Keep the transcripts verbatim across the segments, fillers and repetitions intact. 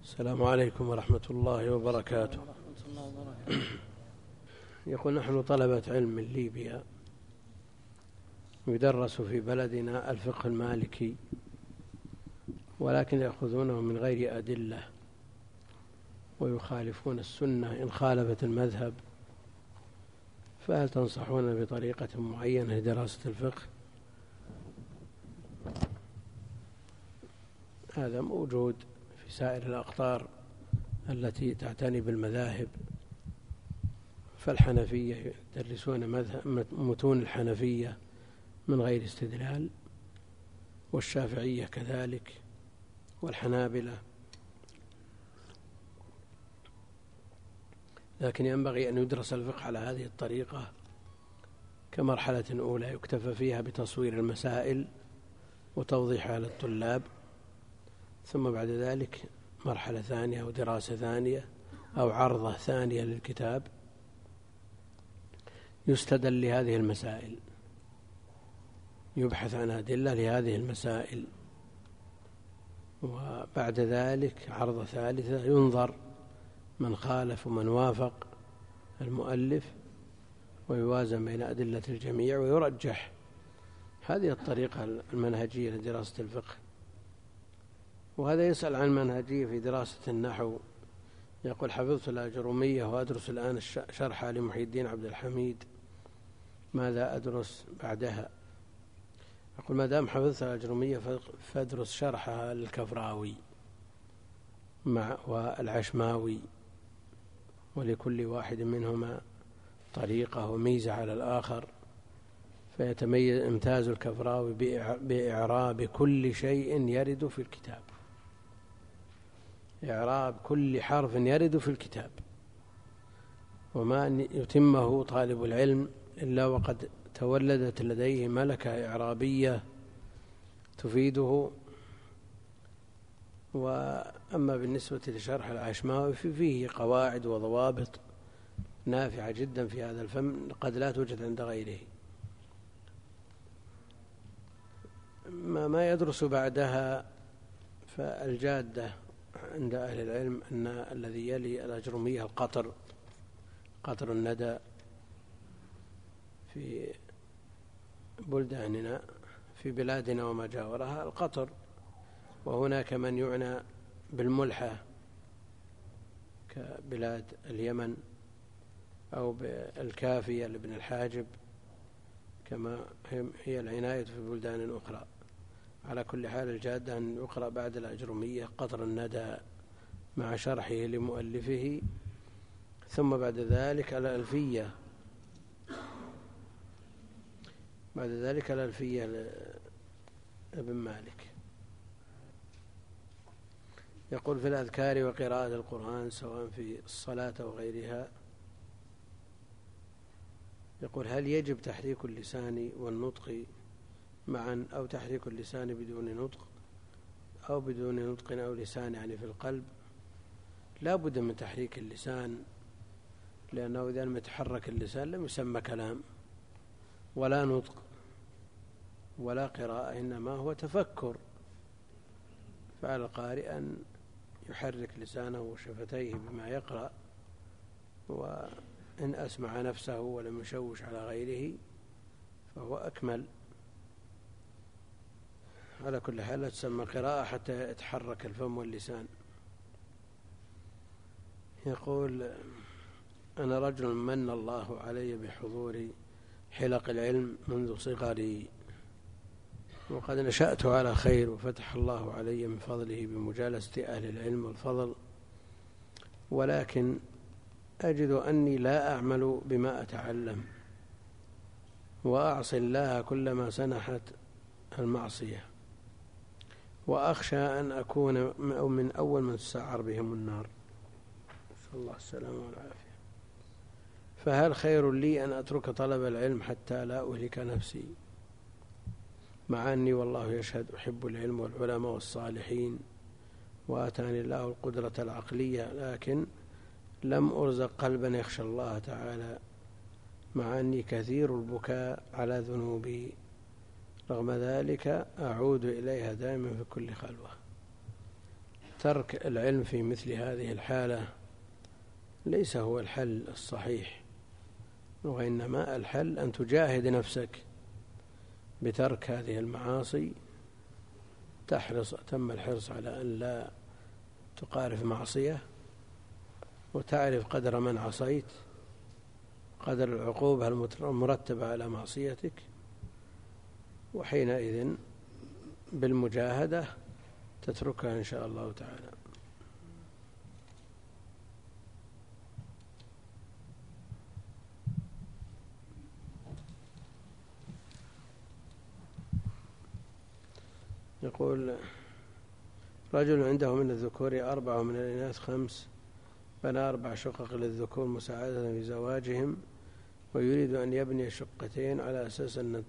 السلام عليكم ورحمة الله وبركاته. يقول: نحن طلبة علم من ليبيا، يدرس في بلدنا الفقه المالكي، ولكن يأخذونه من غير أدلة ويخالفون السنة إن خالفت المذهب، فهل تنصحون بطريقة معينة لدراسة الفقه؟ هذا موجود في سائر الأقطار التي تعتني بالمذاهب، فالحنفية يدرسون متون الحنفية من غير استدلال، والشافعية كذلك، والحنابلة. لكن ينبغي أن يدرس الفقه على هذه الطريقة كمرحلة أولى يكتفى فيها بتصوير المسائل وتوضيحها للطلاب، ثم بعد ذلك مرحلة ثانية أو دراسة ثانية أو عرضة ثانية للكتاب يستدل لهذه المسائل، يبحث عن أدلة لهذه المسائل، وبعد ذلك عرضة ثالثة ينظر من خالف ومن وافق المؤلف ويوازن بين أدلة الجميع ويرجح. هذه الطريقة المنهجية لدراسة الفقه. وهذا يسأل عن منهجية في دراسة النحو، يقول: حفظت الأجرومية وأدرس الآن شرحها لمحي الدين عبد الحميد، ماذا أدرس بعدها؟ يقول: ما دام حفظت الأجرومية فادرس شرحها للكفراوي مع والعشماوي، ولكل واحد منهما طريقة وميزة على الآخر، فيتميز امتاز الكفراوي بإعراب كل شيء يرد في الكتاب، إعراب كل حرف يرد في الكتاب، وما يتمه طالب العلم إلا وقد تولدت لديه ملكة إعرابية تفيده. وأما بالنسبة لشرح العشماوي فيه قواعد وضوابط نافعة جدا في هذا الفن قد لا توجد عند غيره. ما, ما يدرس بعدها فالجادة عند أهل العلم أن الذي يلي الأجرومية القطر، قطر الندى في بلداننا في بلادنا وما جاورها القطر، وهناك من يعنى بالملحة كبلاد اليمن، أو بالكافية لابن الحاجب، كما هي العناية في بلدان أخرى. على كل حال الجادة أن يقرأ بعد الأجرومية قطر الندى مع شرحه لمؤلفه، ثم بعد ذلك الألفية، بعد ذلك الألفية لابن مالك. يقول: في الأذكار وقراءة القرآن سواء في الصلاة أو غيرها، يقول: هل يجب تحريك اللسان والنطق معا، أو تحريك اللسان بدون نطق، أو بدون نطق أو لسان يعني في القلب؟ لا بد من تحريك اللسان، لأنه إذا لم يتحرك اللسان لم يسمى كلام ولا نطق ولا قراءة، إنما هو تفكر. فعلى القارئ أن يحرك لسانه وشفتيه بما يقرأ، وإن أسمع نفسه ولم يشوش على غيره فهو أكمل. على كل حال لا تسمى قراءة حتى يتحرك الفم واللسان. يقول: أنا رجل من الله علي بحضور حلق العلم منذ صغري، وقد نشأت على خير، وفتح الله علي من فضله بمجالسة أهل العلم والفضل، ولكن أجد أني لا أعمل بما أتعلم، وأعصي الله كلما سنحت المعصية، وأخشى أن أكون من أول من تسعر بهم النار، نسأل الله السلامة والعافية. فهل خير لي أن أترك طلب العلم حتى لا أهلك نفسي، مع أني والله يشهد أحب العلم والعلماء والصالحين، وآتاني الله القدرة العقلية، لكن لم أرزق قلبا يخشى الله تعالى، مع أني كثير البكاء على ذنوبي، رغم ذلك أعود إليها دائما في كل خلوة. ترك العلم في مثل هذه الحالة ليس هو الحل الصحيح، وإنما الحل أن تجاهد نفسك بترك هذه المعاصي، تحرص تم الحرص على أن لا تقارف معصية، وتعرف قدر من عصيت، قدر العقوبة المرتبة على معصيتك، وحينئذ بالمجاهدة تتركها إن شاء الله تعالى. يقول: رجل عنده من الذكور أربعة ومن الإناث خمس، بنى أربع شقق للذكور مساعدة في زواجهم، ويريد أن يبني شقتين على أساس أن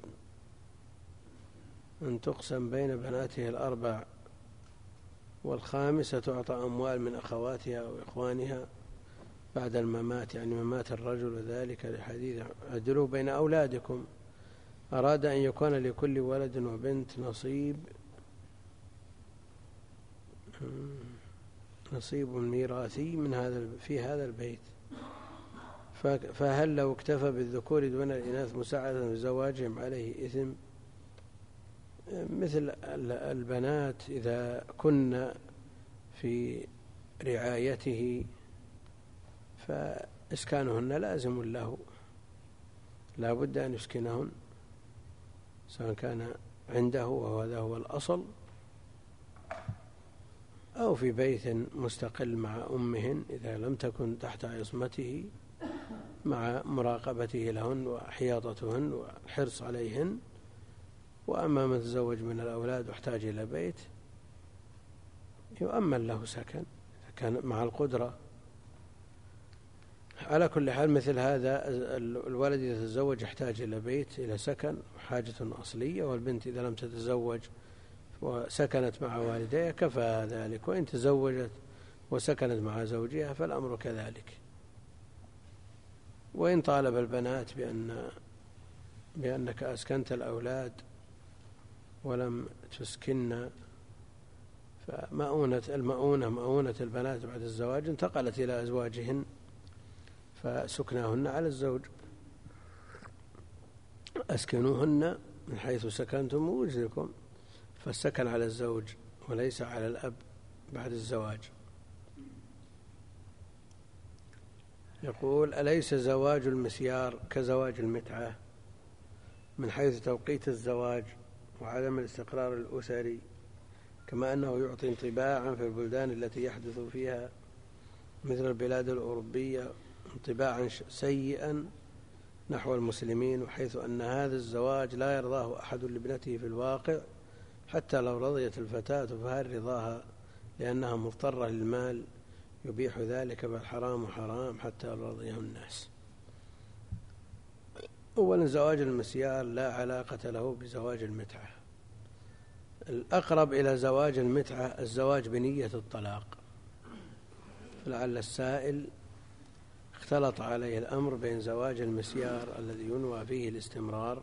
أن تقسم بين بناته الأربع، والخامسة تعطى أموال من أخواتها أو إخوانها بعد الممات، يعني ممات الرجل، وذلك لحديث عدلوا بين أولادكم. أراد أن يكون لكل ولد وبنت نصيب نصيب ميراثي من هذا في هذا البيت، فهل لو اكتفى بالذكور دون الإناث مساعدة في زواجهم عليه إثم؟ مثل البنات إذا كن في رعايته فإسكانهن لازم له، لا بد أن يسكنهن، سواء كان عنده وهذا هو الأصل، أو في بيت مستقل مع أمهن إذا لم تكن تحت عصمته، مع مراقبته لهن وحياطتهن والحرص عليهن. وأما من تزوج من الأولاد واحتاج إلى بيت يؤمن له سكن إذا كان مع القدرة. على كل حال مثل هذا الولد إذا تزوج يحتاج إلى بيت، إلى سكن، حاجة أصلية، والبنت إذا لم تتزوج وسكنت مع والديها كفى ذلك، وإن تزوجت وسكنت مع زوجها فالأمر كذلك. وإن طالب البنات بأن بأنك أسكنت الأولاد ولم تسكن، فمؤونة المؤونة مؤونة البنات بعد الزواج انتقلت إلى أزواجهن، فسكناهن على الزوج. أسكنوهن من حيث سكنتم وجدكم، فالسكن على الزوج وليس على الأب بعد الزواج. يقول: أليس زواج المسيار كزواج المتعة من حيث توقيت الزواج وعدم الاستقرار الأسري، كما أنه يعطي انطباعا في البلدان التي يحدث فيها مثل البلاد الأوروبية انطباعا سيئا نحو المسلمين، وحيث أن هذا الزواج لا يرضاه أحد لابنته في الواقع، حتى لو رضيت الفتاة فهل رضاها لأنها مضطرة للمال يبيح ذلك، بل حرام حرام حتى لو رضيه الناس. أولا زواج المسيار لا علاقة له بزواج المتعة، الأقرب إلى زواج المتعة الزواج بنية الطلاق، فلعل السائل اختلط عليه الأمر بين زواج المسيار الذي ينوى فيه الاستمرار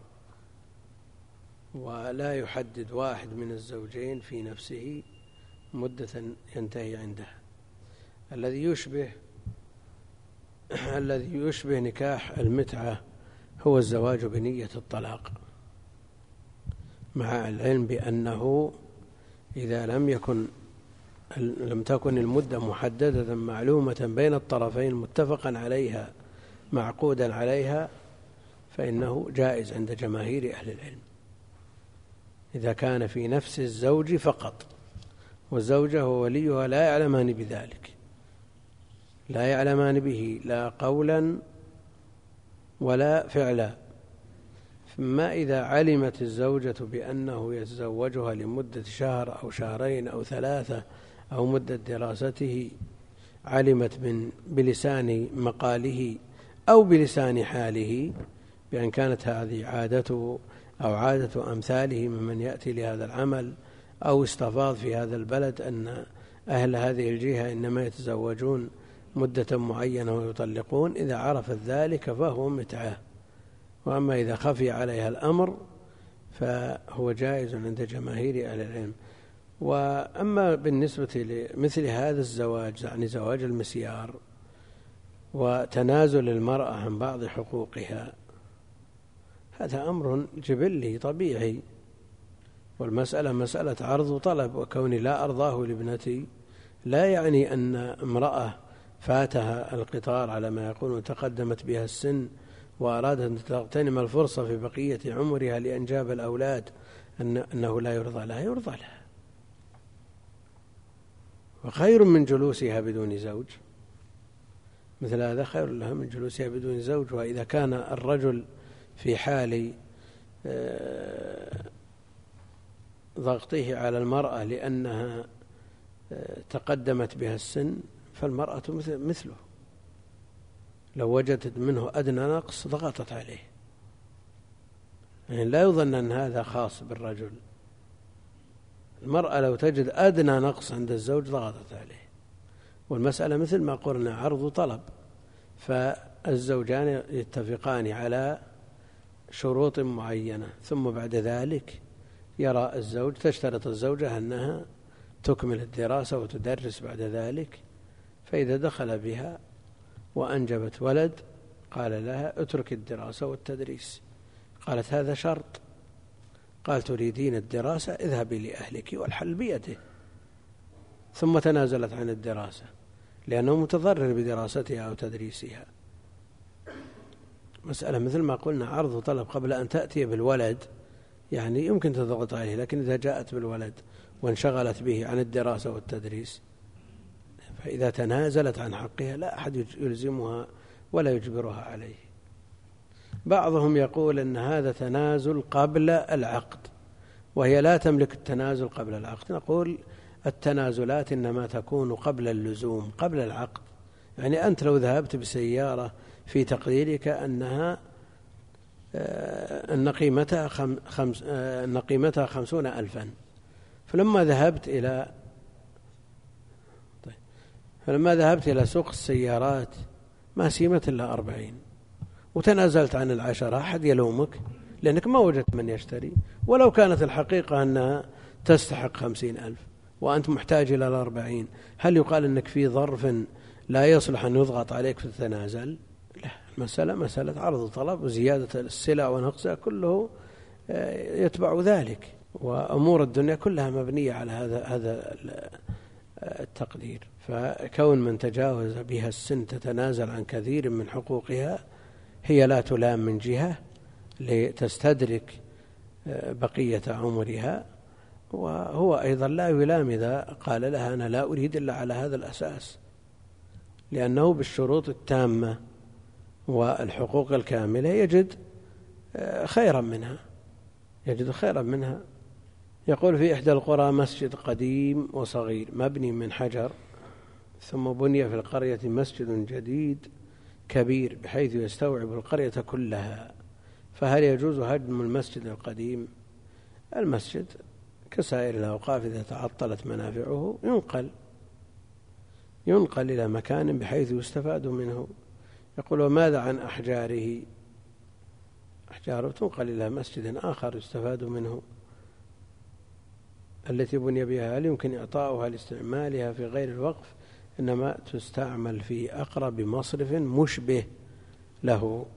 ولا يحدد واحد من الزوجين في نفسه مدة ينتهي عندها، الذي يشبه الذي يشبه نكاح المتعة هو الزواج بنية الطلاق، مع العلم بأنه إذا لم يكن لم تكن المدة محددة معلومة بين الطرفين متفقا عليها معقودا عليها فإنه جائز عند جماهير أهل العلم، إذا كان في نفس الزوج فقط والزوجة ووليها لا يعلمان بذلك، لا يعلمان به لا قولا ولا فعلا. ما إذا علمت الزوجة بأنه يتزوجها لمدة شهر أو شهرين أو ثلاثة أو مدة دراسته، علمت من بلسان مقاله أو بلسان حاله بأن كانت هذه عادته أو عادة أمثاله ممن يأتي لهذا العمل، أو استفاض في هذا البلد أن أهل هذه الجهة إنما يتزوجون مدة معينة ويطلقون، إذا عرفت ذلك فهو متعة. وأما إذا خفي عليها الأمر فهو جائز عند جماهير أهل العلم. وأما بالنسبة لمثل هذا الزواج، يعني زواج المسيار وتنازل المرأة عن بعض حقوقها، هذا أمر جبلي طبيعي، والمسألة مسألة عرض وطلب. وكوني لا أرضاه لابنتي لا يعني أن امرأة فاتها القطار على ما يقول وتقدمت بها السن وأرادت أن تغتنم الفرصة في بقية عمرها لأنجاب الأولاد أن أنه لا يرضى لها، يرضى لها، وخير من جلوسها بدون زوج. مثل هذا خير لها من جلوسها بدون زوج. وإذا كان الرجل في حال ضغطه على المرأة لأنها تقدمت بها السن، فالمرأة مثله، لو وجدت منه أدنى نقص ضغطت عليه، يعني لا يظن أن هذا خاص بالرجل. المرأة لو تجد أدنى نقص عند الزوج ضغطت عليه. والمسألة مثل ما قلنا عرض وطلب، فالزوجان يتفقان على شروط معينة، ثم بعد ذلك يرى الزوج، تشترط الزوجة أنها تكمل الدراسة وتدرس بعد ذلك، فإذا دخل بها وأنجبت ولد قال لها اترك الدراسة والتدريس، قالت هذا شرط، قال تريدين الدراسة اذهبي لأهلك والحل بيده، ثم تنازلت عن الدراسة لأنه متضرر بدراستها أو تدريسها. مسألة مثل ما قلنا عرض وطلب قبل أن تأتي بالولد، يعني يمكن تضغط عليه، لكن إذا جاءت بالولد وانشغلت به عن الدراسة والتدريس، فإذا تنازلت عن حقها لا أحد يلزمها ولا يجبرها عليه. بعضهم يقول أن هذا تنازل قبل العقد، وهي لا تملك التنازل قبل العقد. نقول التنازلات إنما تكون قبل اللزوم، قبل العقد. يعني أنت لو ذهبت بسيارة في تقديرك أنها أن قيمتها خمس أن قيمتها خمسون ألفا، فلما ذهبت إلى طيب فلما ذهبت إلى سوق السيارات ما سيمت إلا أربعين، وتنازلت عن العشرة، أحد يلومك لأنك ما وجدت من يشتري، ولو كانت الحقيقة أنها تستحق خمسين ألف وأنت محتاج إلى الأربعين، هل يقال أنك في ظرف لا يصلح أن يضغط عليك في التنازل؟ لا، المسألة مسألة عرض وطلب، وزيادة السلع ونقصها كله يتبع ذلك، وأمور الدنيا كلها مبنية على هذا هذا التقدير. فكون من تجاوز بها السن تتنازل عن كثير من حقوقها، هي لا تلام من جهة لتستدرك بقية عمرها، وهو أيضا لا يلام إذا قال لها أنا لا أريد إلا على هذا الأساس، لأنه بالشروط التامة والحقوق الكاملة يجد خيرا منها يجد خيرا منها. يقول في إحدى القرى مسجد قديم وصغير مبني من حجر، ثم بني في القرية مسجد جديد كبير بحيث يستوعب القرية كلها، فهل يجوز هدم المسجد القديم؟ المسجد كسائر الأوقاف إذا تعطلت منافعه ينقل ينقل إلى مكان بحيث يستفاد منه. يقول وماذا عن أحجاره؟ أحجاره تنقل إلى مسجد آخر يستفاد منه. التي بني بها هل يمكن إعطاؤها لاستعمالها في غير الوقف؟ إنما تستعمل في أقرب مصرف مشبه له.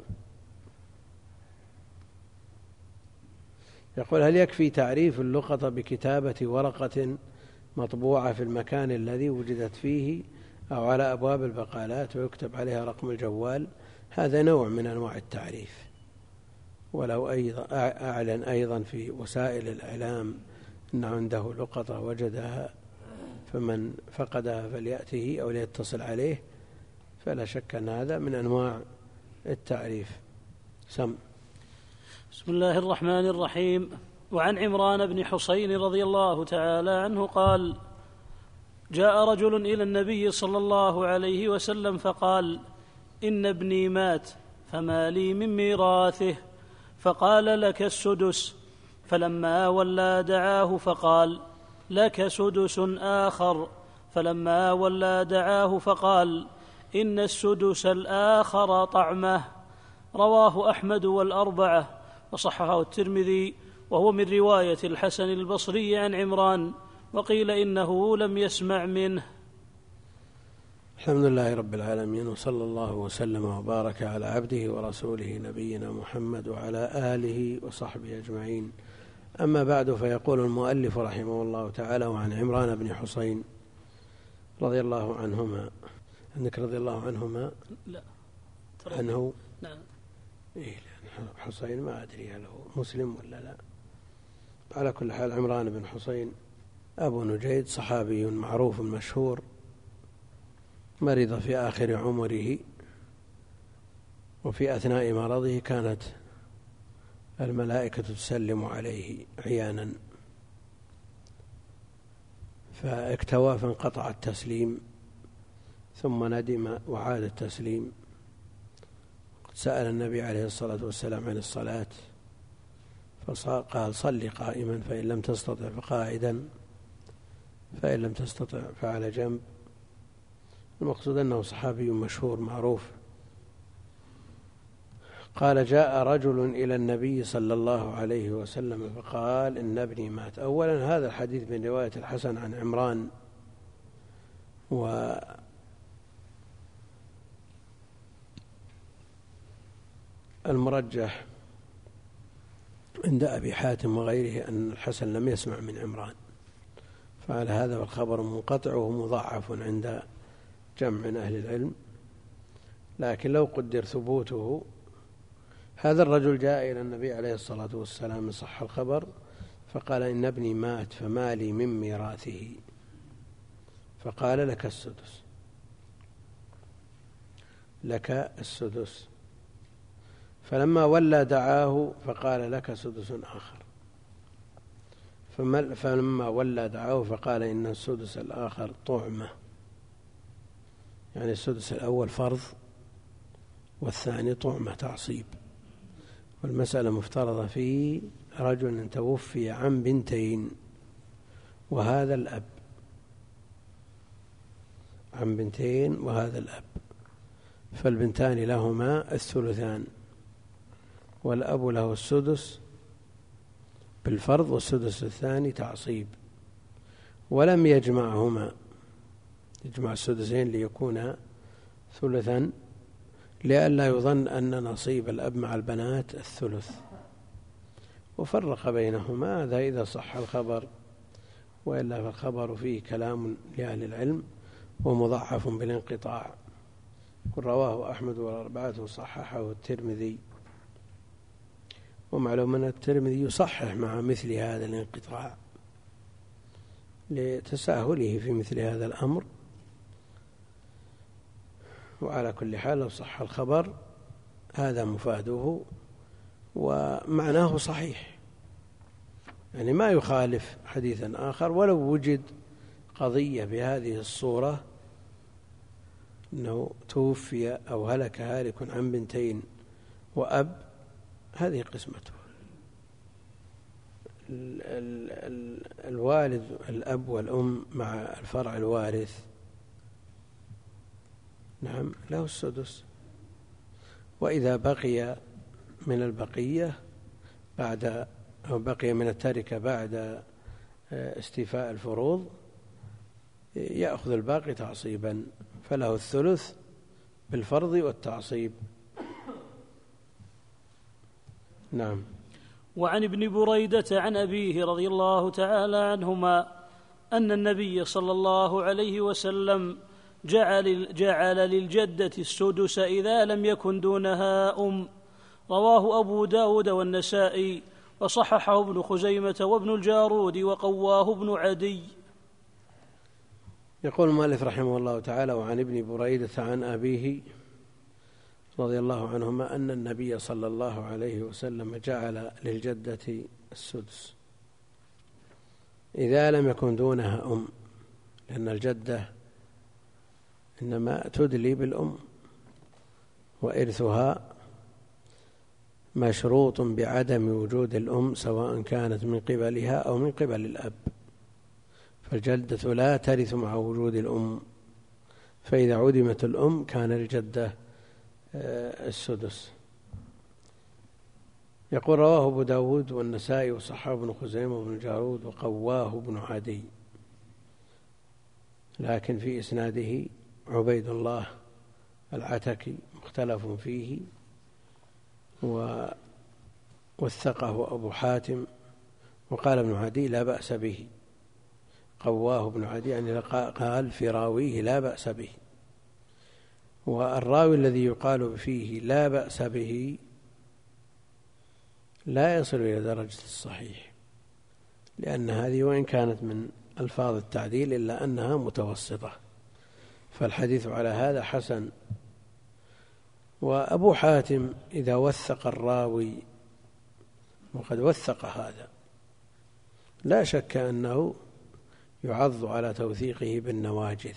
يقول هل يكفي تعريف اللقطة بكتابة ورقة مطبوعة في المكان الذي وجدت فيه أو على أبواب البقالات ويكتب عليها رقم الجوال؟ هذا نوع من أنواع التعريف، ولو أيضا أعلن أيضا في وسائل الإعلام أن عنده لقطة وجدها فمن فقدها فليأته أو ليتصل عليه، فلا شك أن هذا من أنواع التعريف. سم. بسم الله الرحمن الرحيم. وعن عمران بن حصين رضي الله تعالى عنه قال جاء رجل إلى النبي صلى الله عليه وسلم فقال إن ابني مات فما لي من ميراثه؟ فقال لك السدس. فلما ولى دعاه فقال لك سدس آخر. فلما ولى دعاه فقال إن السدس الآخر طعمه. رواه أحمد والأربعة وصححه الترمذي، وهو من رواية الحسن البصري عن عمران، وقيل إنه لم يسمع منه. الحمد لله رب العالمين، وصلى الله وسلم وبارك على عبده ورسوله نبينا محمد وعلى آله وصحبه أجمعين. أما بعد، فيقول المؤلف رحمه الله تعالى: وعن عمران بن حسين رضي الله عنهما. عندك رضي الله عنهما؟ لا عنه. نعم. إيه، حسين ما أدري هل هو مسلم ولا لا. على كل حال، عمران بن حسين أبو نجيد صحابي معروف مشهور، مرض في آخر عمره، وفي أثناء مرضه كانت الملائكة تسلم عليه عيانا، فاكتوى فانقطع التسليم، ثم ندم وعاد التسليم. سأل النبي عليه الصلاة والسلام عن الصلاة، فقال: صل قائما، فإن لم تستطع فقاعدا، فإن لم تستطع فعلى جنب. المقصود أنه صحابي مشهور معروف. قال: جاء رجل إلى النبي صلى الله عليه وسلم فقال: إن ابني مات. أولا، هذا الحديث من رواية الحسن عن عمران، و المرجح عند أبي حاتم وغيره أن الحسن لم يسمع من عمران، فعلى هذا والخبر منقطع ومضاعف عند جمع من أهل العلم. لكن لو قدر ثبوته، هذا الرجل جاء إلى النبي عليه الصلاة والسلام من صح الخبر فقال: إن ابني مات فما لي من ميراثه؟ فقال: لك السدس، لك السدس. فلما ولى دعاه فقال: لك سدس آخر. فلما ولى دعاه فقال: إن السدس الآخر طعمة، يعني السدس الأول فرض والثاني طعمة تعصيب. والمسألة مفترضة في رجل توفي عن بنتين، وهذا الأب عن بنتين وهذا الأب، فالبنتان لهما الثلثان، والأب له السدس بالفرض والسدس الثاني تعصيب، ولم يجمعهما، يجمع السدسين ليكون ثلثا، لئلا يظن أن نصيب الأب مع البنات الثلث، وفرق بينهما. هذا إذا صح الخبر، وإلا فالخبر فيه كلام لأهل العلم ومضعف بالانقطاع. رواه أحمد والأربعة وصححه الترمذي، ومعلوم أن الترمذي يصحح مع مثل هذا الانقطاع لتساهله في مثل هذا الأمر. وعلى كل حال، لو صح الخبر هذا مفاده ومعناه صحيح، يعني ما يخالف حديثا آخر. ولو وجد قضية بهذه الصورة، أنه توفي أو هلك هالك عن بنتين وأب، هذه قسمته. الوالد الأب والأم مع الفرع الوارث، نعم، له السدس. وإذا بقي من البقية بعد أو بقي من التركة بعد استيفاء الفروض، يأخذ الباقي تعصيبا، فله الثلث بالفرض والتعصيب. نعم. وعن ابن بريدة عن أبيه رضي الله تعالى عنهما أن النبي صلى الله عليه وسلم جعل, جعل للجدة السدس إذا لم يكن دونها أم. رواه أبو داود والنسائي، وصححه ابن خزيمة وابن الجارود، وقواه ابن عدي. يقول المؤلف رحمه الله تعالى: وعن ابن بريدة عن أبيه رضي الله عنهما أن النبي صلى الله عليه وسلم جعل للجدة السدس إذا لم يكن دونها أم، لأن الجدة إنما تدلي بالأم، وإرثها مشروط بعدم وجود الأم، سواء كانت من قبلها أو من قبل الأب. فالجدة لا ترث مع وجود الأم، فإذا عدمت الأم كان الجدة السدس. يقول: رواه أبو داود والنسائي وصححه ابن خزيمة وابن الجارود وقواه ابن عدي. لكن في إسناده عبيد الله العتكي مختلف فيه، ووثقه أبو حاتم، وقال ابن عدي لا بأس به، قواه ابن عدي يعني قال في راويه لا بأس به. والراوي الذي يقال فيه لا بأس به لا يصل إلى درجة الصحيح، لأن هذه وإن كانت من ألفاظ التعديل إلا أنها متوسطة، فالحديث على هذا حسن. وأبو حاتم إذا وثق الراوي، وقد وثق هذا، لا شك أنه يعض على توثيقه بالنواجذ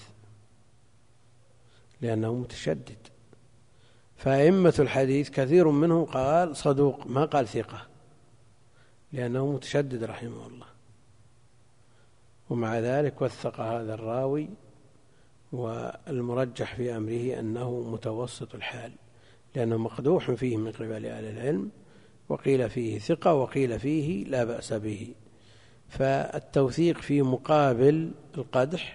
لأنه متشدد. فأئمة الحديث كثير منهم قال صدوق ما قال ثقة، لأنه متشدد رحمه الله، ومع ذلك وثق هذا الراوي، والمرجح في أمره أنه متوسط الحال، لأنه مقدوح فيه من قبل أهل العلم، وقيل فيه ثقة وقيل فيه لا بأس به. فالتوثيق في مقابل القدح،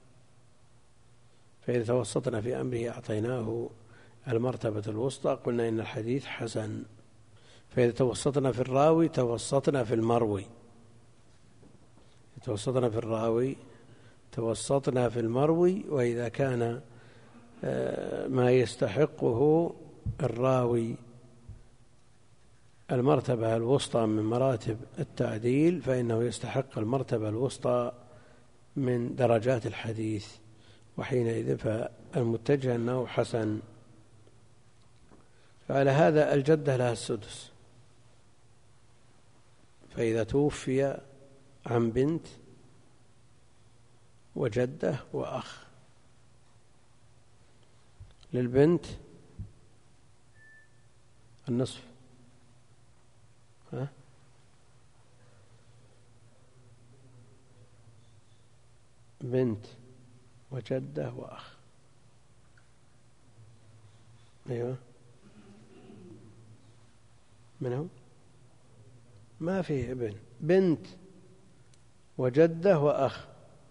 فإذا توسطنا في أمره أعطيناه المرتبة الوسطى، قلنا إن الحديث حسن. فإذا توسطنا في الراوي توسطنا في المروي، توسطنا في الراوي توسطنا في المروي. وإذا كان ما يستحقه الراوي المرتبة الوسطى من مراتب التعديل فإنه يستحق المرتبة الوسطى من درجات الحديث، وحينئذ فالمتجه أنه حسن. فعلى هذا الجدة لها السدس، فإذا توفي عن بنت وجدة وأخ، للبنت النصف، ها؟ بنت وجدة وأخ، أيوة، منهم ما فيه ابن، بنت وجدة وأخ،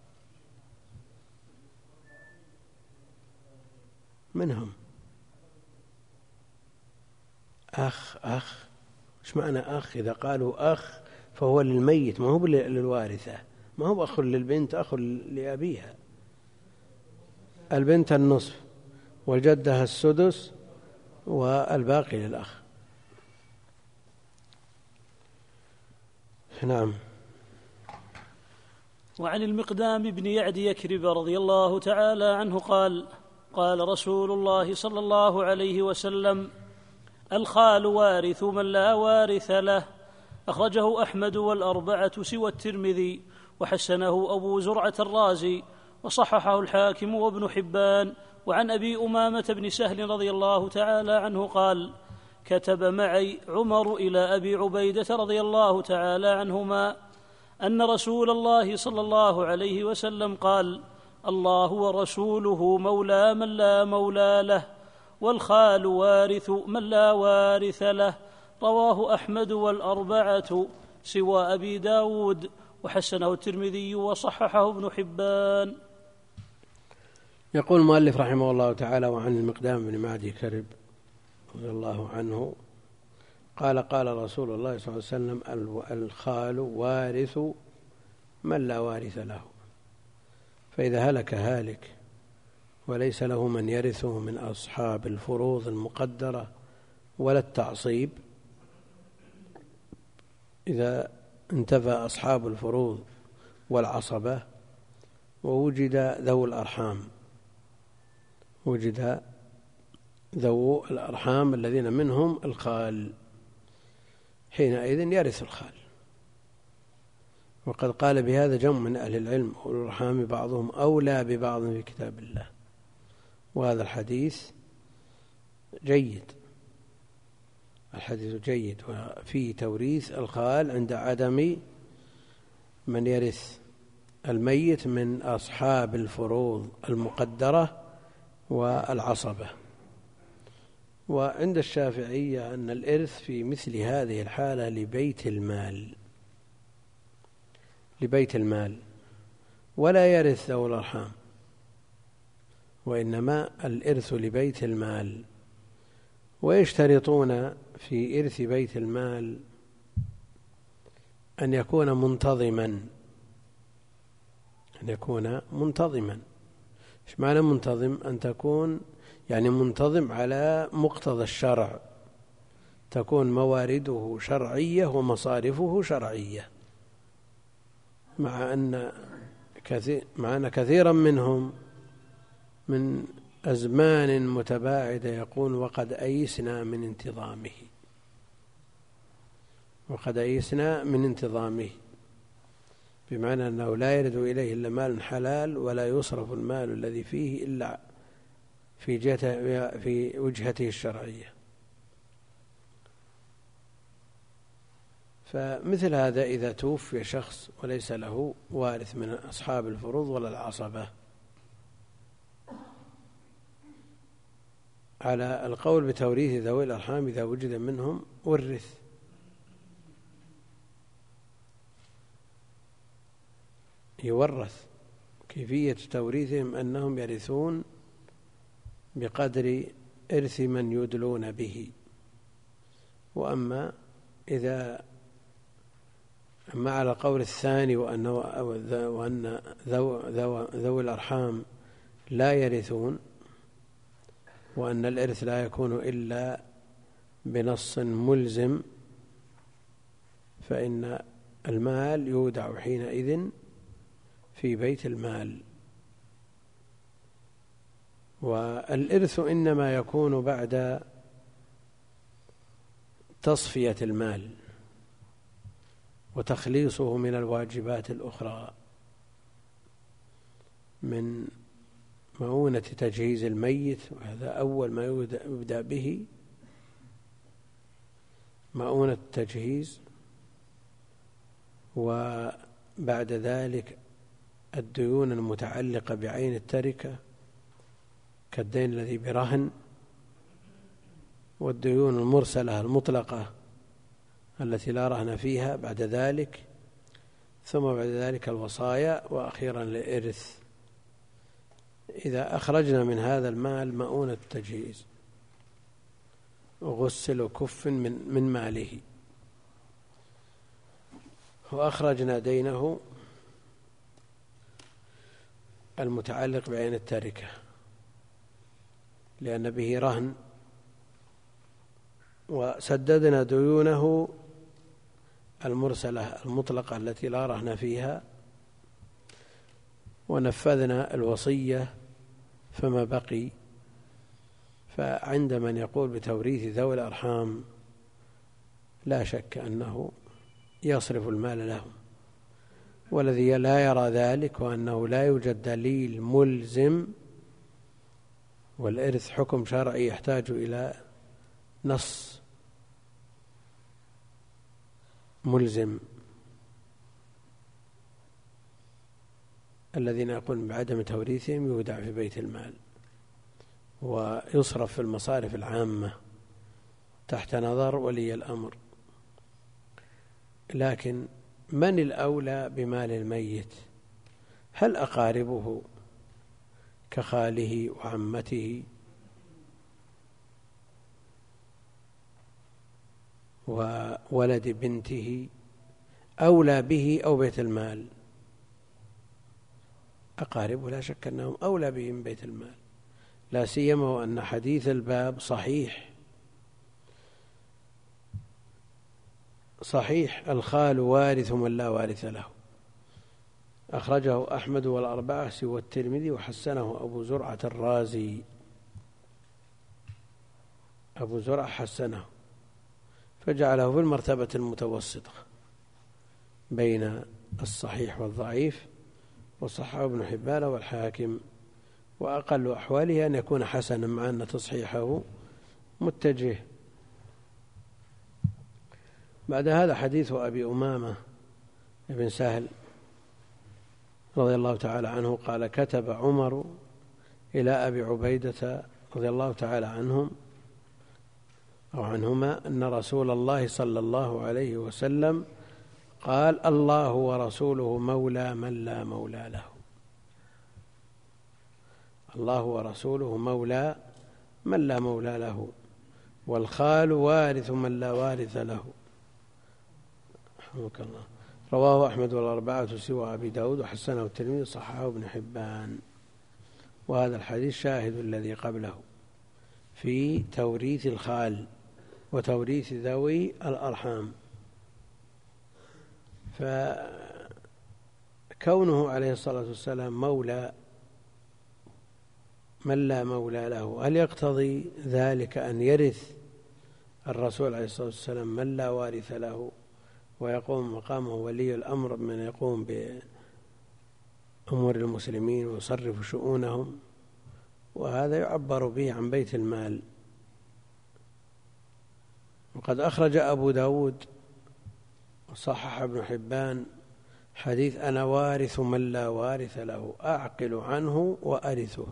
منهم أخ. أخ إيش معنى أخ؟ إذا قالوا أخ فهو للميت ما هو للوارثة، ما هو أخ للبنت، أخ لأبيها. البنت النصف والجدة السدس والباقي للأخ. نعم. وعن المقدام بن يعد يكرب رضي الله تعالى عنه قال: قال رسول الله صلى الله عليه وسلم: الخال وارث من لا وارث له. أخرجه أحمد والأربعة سوى الترمذي، وحسنه أبو زرعة الرازي، وصححه الحاكم وابن حبان. وعن أبي أمامة بن سهل رضي الله تعالى عنه قال: كتب معي عمر إلى أبي عبيدة رضي الله تعالى عنهما أن رسول الله صلى الله عليه وسلم قال: الله ورسوله مولى من لا مولى له، والخال وارث من لا وارث له. رواه أحمد والأربعة سوى أبي داود، وحسنه الترمذي وصححه ابن حبان. يقول المؤلف رحمه الله تعالى: وعن المقدام بن معدي كرب رضي الله عنه قال: قال رسول الله صلى الله عليه وسلم: الخال وارث من لا وارث له. فإذا هلك هالك وليس له من يرثه من أصحاب الفروض المقدرة ولا التعصيب، إذا انتفى أصحاب الفروض والعصبة ووجد ذو الأرحام، وجد ذو الأرحام الذين منهم الخال، حينئذ يرث الخال. وقد قال بهذا جمع من أهل العلم: أولو الأرحام بعضهم أولى ببعض في كتاب الله. وهذا الحديث جيد، الحديث جيد، وفيه توريث الخال عند عدم من يرث الميت من أصحاب الفروض المقدرة والعصبة. وعند الشافعية أن الإرث في مثل هذه الحالة لبيت المال، لبيت المال، ولا يرث ذو الأرحام، وإنما الإرث لبيت المال. ويشترطون في إرث بيت المال أن يكون منتظما أن يكون منتظما إيش معنى منتظم؟ أن تكون يعني منتظم على مقتضى الشرع، تكون موارده شرعية ومصارفه شرعية، مع أن كثير مع أن كثيرا منهم من أزمان متباعدة يقول وقد أيسنا من انتظامه وقد أيسنا من انتظامه بمعنى أنه لا يرد إليه إلا مال حلال، ولا يصرف المال الذي فيه إلا في جهته في وجهته الشرعية. فمثل هذا إذا توفي شخص وليس له وارث من أصحاب الفروض ولا العصبة، على القول بتوريث ذوي الأرحام إذا وجد منهم ورث. يورث. كيفية توريثهم أنهم يرثون بقدر إرث من يدلون به. وأما إذا أما على القول الثاني وأن وأن ذوي الأرحام لا يرثون، وأن الإرث لا يكون إلا بنص ملزم، فإن المال يودع حينئذ في بيت المال. والإرث إنما يكون بعد تصفية المال وتخليصه من الواجبات الأخرى، من مؤونة تجهيز الميت، وهذا أول ما يبدأ به مؤونة التجهيز، وبعد ذلك الديون المتعلقة بعين التركة كالدين الذي برهن، والديون المرسلة المطلقة التي لا رهن فيها بعد ذلك، ثم بعد ذلك الوصايا، وأخيرا الإرث. إذا أخرجنا من هذا المال مؤونة التجهيز وغسل كف من, من ماله، وأخرجنا دينه المتعلق بعين التركة لأن به رهن، وسددنا ديونه المرسلة المطلقة التي لا رهن فيها، ونفذنا الوصية فما بقي. فعند من يقول بتوريث ذوي الأرحام لا شك أنه يصرف المال لهم، والذي لا يرى ذلك وأنه لا يوجد دليل ملزم، والإرث حكم شرعي يحتاج إلى نص ملزم. الذين يقولون بعدم توريثهم يودع في بيت المال ويصرف في المصارف العامة تحت نظر ولي الأمر. لكن من الأولى بمال الميت؟ هل أقاربه كخاله وعمته وولد بنته أولى به أو بيت المال؟ أقاربه لا شك أنهم أولى به من بيت المال، لا سيما وأن حديث الباب صحيح صحيح الخال وارث من لا وارث له، أخرجه أحمد والأربعة سوى الترمذي، وحسنه أبو زرعة الرازي. أبو زرعة حسنه فجعله في المرتبة المتوسطة بين الصحيح والضعيف، وصححه ابن حبان والحاكم، وأقل أحواله أن يكون حسنا مع أن تصحيحه متجه. بعد هذا حديث أبي أمامة بن سهل رضي الله تعالى عنه قال: كتب عمر إلى أبي عبيدة رضي الله تعالى عنهم أو عنهما أن رسول الله صلى الله عليه وسلم قال: الله ورسوله مولى من لا مولى له. الله ورسوله مولى من لا مولى له، والخال وارث من لا وارث له. رحمك الله. رواه أحمد والأربعة سوى أبي داود وحسنه الترمذي وصححه ابن حبان. وهذا الحديث شاهد الذي قبله في توريث الخال وتوريث ذوي الأرحام. فكونه عليه الصلاة والسلام مولى من لا مولى له، هل يقتضي ذلك أن يرث الرسول عليه الصلاة والسلام من لا وارث له ويقوم مقامه ولي الأمر من يقوم بأمور المسلمين ويصرف شؤونهم؟ وهذا يعبر به عن بيت المال. وقد أخرج أبو داود وصحح ابن حبان حديث أنا وارث من لا وارث له أعقل عنه وأرثه،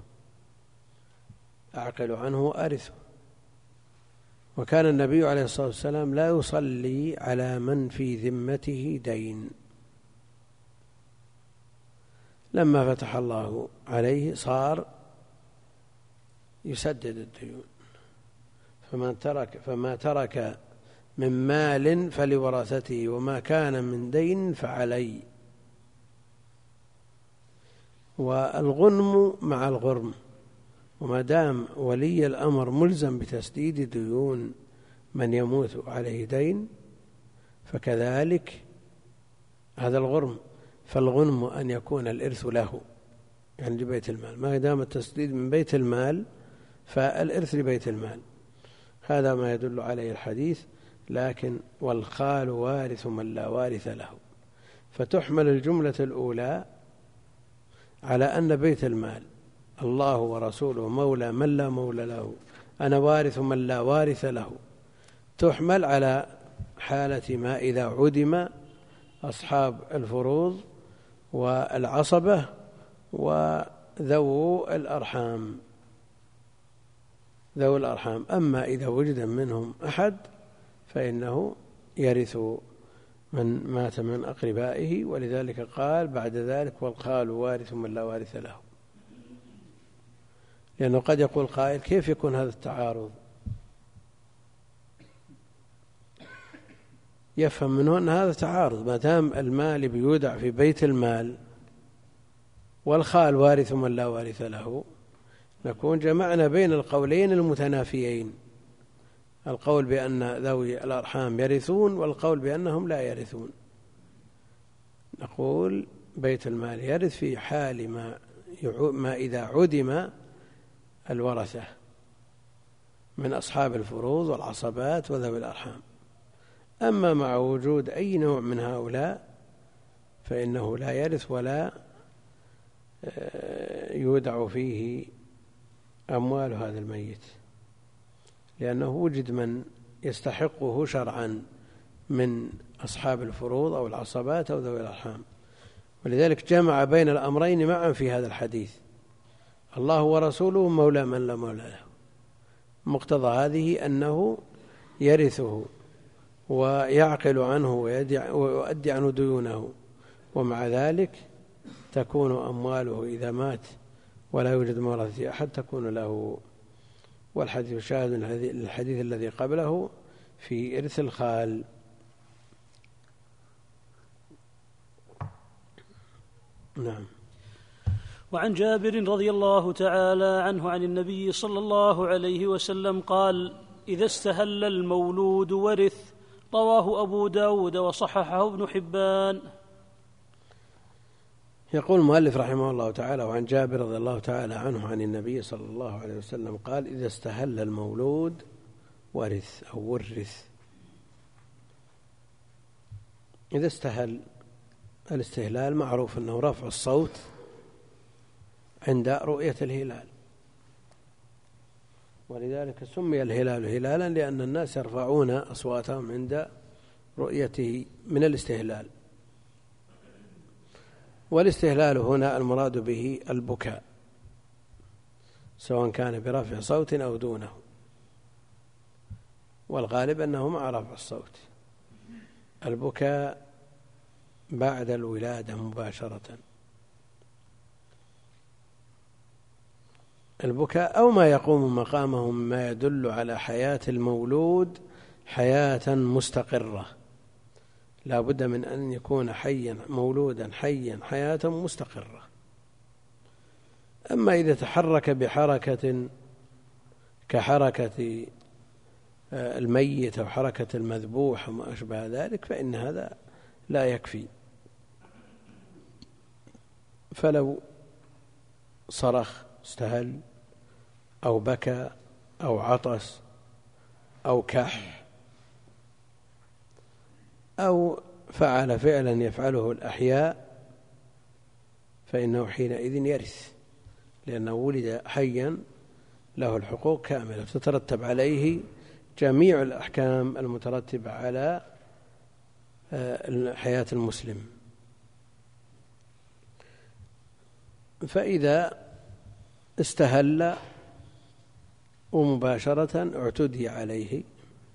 أعقل عنه وأرثه. وكان النبي عليه الصلاة والسلام لا يصلي على من في ذمته دين. لما فتح الله عليه صار يسدد الديون، فما ترك فما ترك من مال فلورثته وما كان من دين فعلي. والغنم مع الغرم، وما دام ولي الأمر ملزم بتسديد ديون من يموت عليه دين فكذلك هذا الغرم، فالغنم أن يكون الإرث له، يعني لبيت المال، ما دام التسديد من بيت المال فالإرث لبيت المال. هذا ما يدل عليه الحديث. لكن والخال وارث من لا وارث له، فتحمل الجملة الأولى على أن بيت المال الله ورسوله مولى من لا مولى له، أنا وارث من لا وارث له، تحمل على حالة ما إذا عدم أصحاب الفروض والعصبة وذو الأرحام ذو الأرحام. أما إذا وجد منهم أحد فإنه يرث من مات من أقربائه، ولذلك قال بعد ذلك والخال وارث من لا وارث له. لأنه قد يقول قائل كيف يكون هذا التعارض؟ يفهم منه أن هذا تعارض، ما دام المال بيودع في بيت المال والخال وارث من لا وارث له، نكون جمعنا بين القولين المتنافيين، القول بأن ذوي الأرحام يرثون والقول بأنهم لا يرثون. نقول بيت المال يرث في حال ما, ما إذا عدم الورثة من أصحاب الفروض والعصبات وذوي الأرحام. أما مع وجود أي نوع من هؤلاء فإنه لا يرث ولا يودع فيه أموال هذا الميت، لأنه وجد من يستحقه شرعا من أصحاب الفروض أو العصبات أو ذوي الأرحام. ولذلك جمع بين الأمرين معا في هذا الحديث، الله ورسوله مولى من لا مولى له. مقتضى هذه أنه يرثه ويعقل عنه ويؤدي عنه ديونه، ومع ذلك تكون أمواله إذا مات ولا يوجد مورثة أحد تكون له. والحديث شاهد الحديث الذي قبله في إرث الخال. نعم. وعن جابر رضي الله تعالى عنه عن النبي صلى الله عليه وسلم قال إذا استهل المولود ورث. رواه أبو داود وصححه ابن حبان. يقول المؤلف رحمه الله تعالى وعن جابر رضي الله تعالى عنه عن النبي صلى الله عليه وسلم قال إذا استهل المولود ورث أو ورث. إذا استهل، الاستهلال معروف أنه رفع الصوت عند رؤية الهلال، ولذلك سمي الهلال هلالا لأن الناس يرفعون أصواتهم عند رؤيته من الاستهلال. والاستهلال هنا المراد به البكاء، سواء كان برفع صوت أو دونه، والغالب أنه مع رفع الصوت. البكاء بعد الولادة مباشرة. البكاء أو ما يقوم مقامه مما يدل على حياة المولود حياة مستقرة، لا بد من أن يكون حيا مولودا حيا حياة مستقرة. أما إذا تحرك بحركة كحركة الميت أو حركة المذبوح وما أشبه ذلك فإن هذا لا يكفي. فلو صرخ استهل أو بكى أو عطس أو كح أو فعل فعلا يفعله الأحياء فإنه حينئذ يرث، لأنه ولد حيا له الحقوق كاملة تترتب عليه جميع الأحكام المترتبة على حياة المسلم. فإذا استهل ومباشرة اعتدي عليه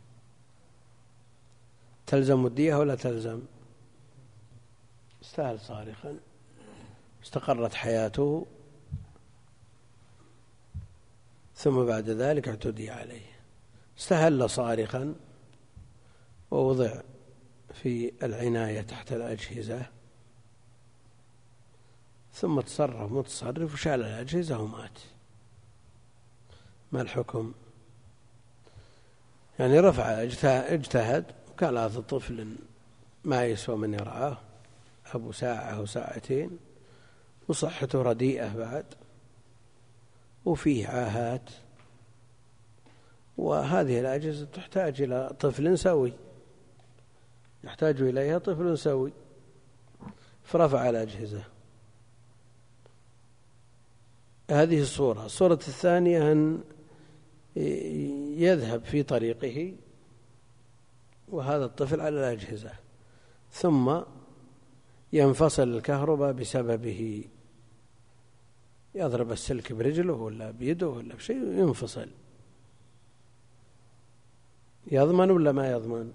تلزم الدية ولا تلزم؟ استهل صارخا استقرت حياته ثم بعد ذلك اعتدي عليه. استهل صارخا ووضع في العناية تحت الأجهزة ثم تصرف متصرف وشال الأجهزة ومات، ما الحكم؟ يعني رفع اجتهد وكان هذا الطفل ما يسوى من يرعاه أبو ساعة أو ساعتين وصحته رديئة بعد وفيه عاهات، وهذه الأجهزة تحتاج إلى طفل سوي يحتاج إليها طفل سوي، فرفع الأجهزة. هذه الصورة. الصورة الثانية أن يذهب في طريقه وهذا الطفل على الأجهزة ثم ينفصل الكهرباء بسببه، يضرب السلك برجله ولا بيده ولا بشيء ينفصل، يضمن ولا ما يضمن؟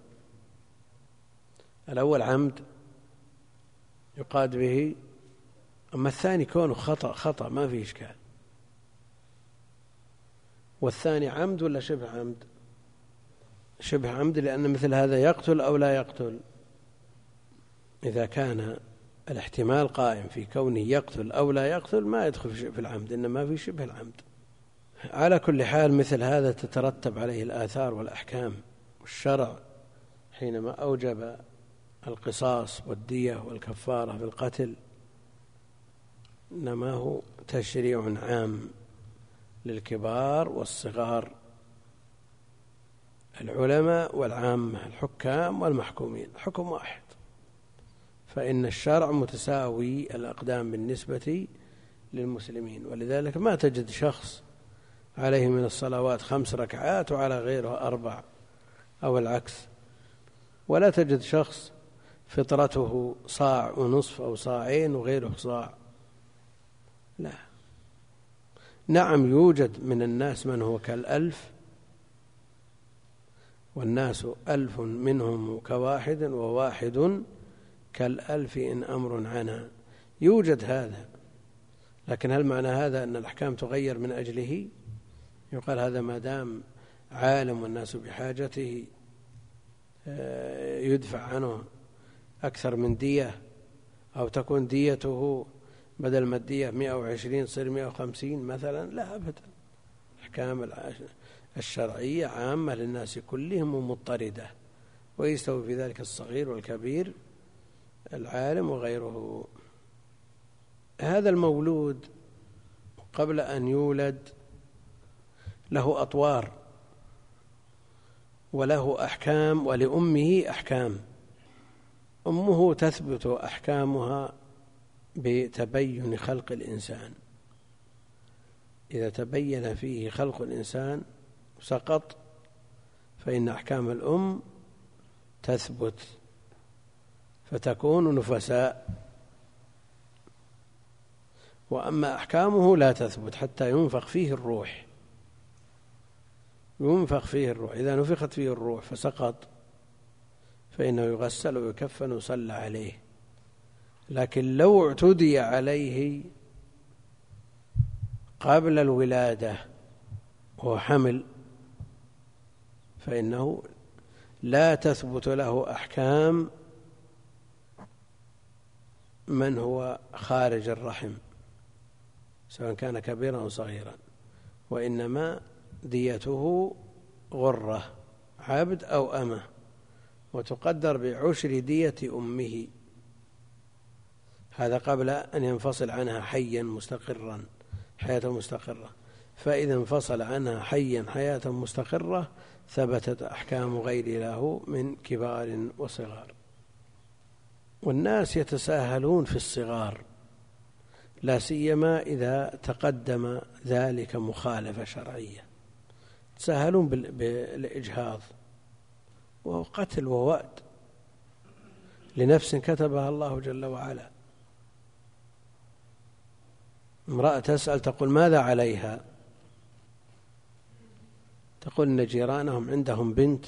الأول عمد يقاد به، أما الثاني كونه خطأ خطأ ما فيه إشكال. والثاني عمد ولا شبه عمد؟ شبه عمد، لأن مثل هذا يقتل أو لا يقتل. إذا كان الاحتمال قائم في كونه يقتل أو لا يقتل ما يدخل في العمد، إنما في شبه العمد. على كل حال مثل هذا تترتب عليه الآثار والأحكام، والشرع حينما أوجب القصاص والدية والكفارة بالقتل إنما هو تشريع عام للكبار والصغار، العلماء والعامة، الحكام والمحكومين، حكم واحد. فإن الشرع متساوي الأقدام بالنسبة للمسلمين، ولذلك ما تجد شخص عليه من الصلوات خمس ركعات وعلى غيره أربع أو العكس، ولا تجد شخص فطرته صاع ونصف أو صاعين وغيره صاع، لا. نعم يوجد من الناس من هو كالألف، والناس ألف منهم كواحد وواحد كالألف إن أمر عنا، يوجد هذا. لكن هل معنى هذا أن الأحكام تغير من أجله؟ يقال هذا ما دام عالم والناس بحاجته يدفع عنه أكثر من دية، أو تكون ديته بدل ما الدية مئة وعشرين تصير مئة وخمسين مثلا؟ لا أبدا. الأحكام الشرعية عامة للناس كلهم ومضطردة، ويستوي في ذلك الصغير والكبير، العالم وغيره. هذا المولود قبل أن يولد له أطوار وله أحكام، ولأمه أحكام. أمه تثبت أحكامها بتبين خلق الإنسان، إذا تبين فيه خلق الإنسان سقط، فإن أحكام الأم تثبت فتكون نفساء، وأما أحكامه لا تثبت حتى ينفخ فيه الروح. ينفخ فيه الروح، إذا نفخت فيه الروح فسقط فإنه يغسل ويكفن ويصلى عليه. لكن لو اعتدي عليه قبل الولادة وهو حمل فإنه لا تثبت له أحكام من هو خارج الرحم سواء كان كبيرا أو صغيرا، وإنما ديته غرة عبد أو أمة، وتقدر بعشر دية أمه. هذا قبل أن ينفصل عنها حيا مستقرا حياة مستقرة، فإذا انفصل عنها حيا حياة مستقرة ثبتت أحكام غير له من كبار وصغار. والناس يتساهلون في الصغار، لا سيما إذا تقدم ذلك مخالفة شرعية، يتساهلون بالإجهاض، وهو قتل ووأد لنفس كتبها الله جل وعلا. امرأة تسأل تقول ماذا عليها؟ تقول إن جيرانهم عندهم بنت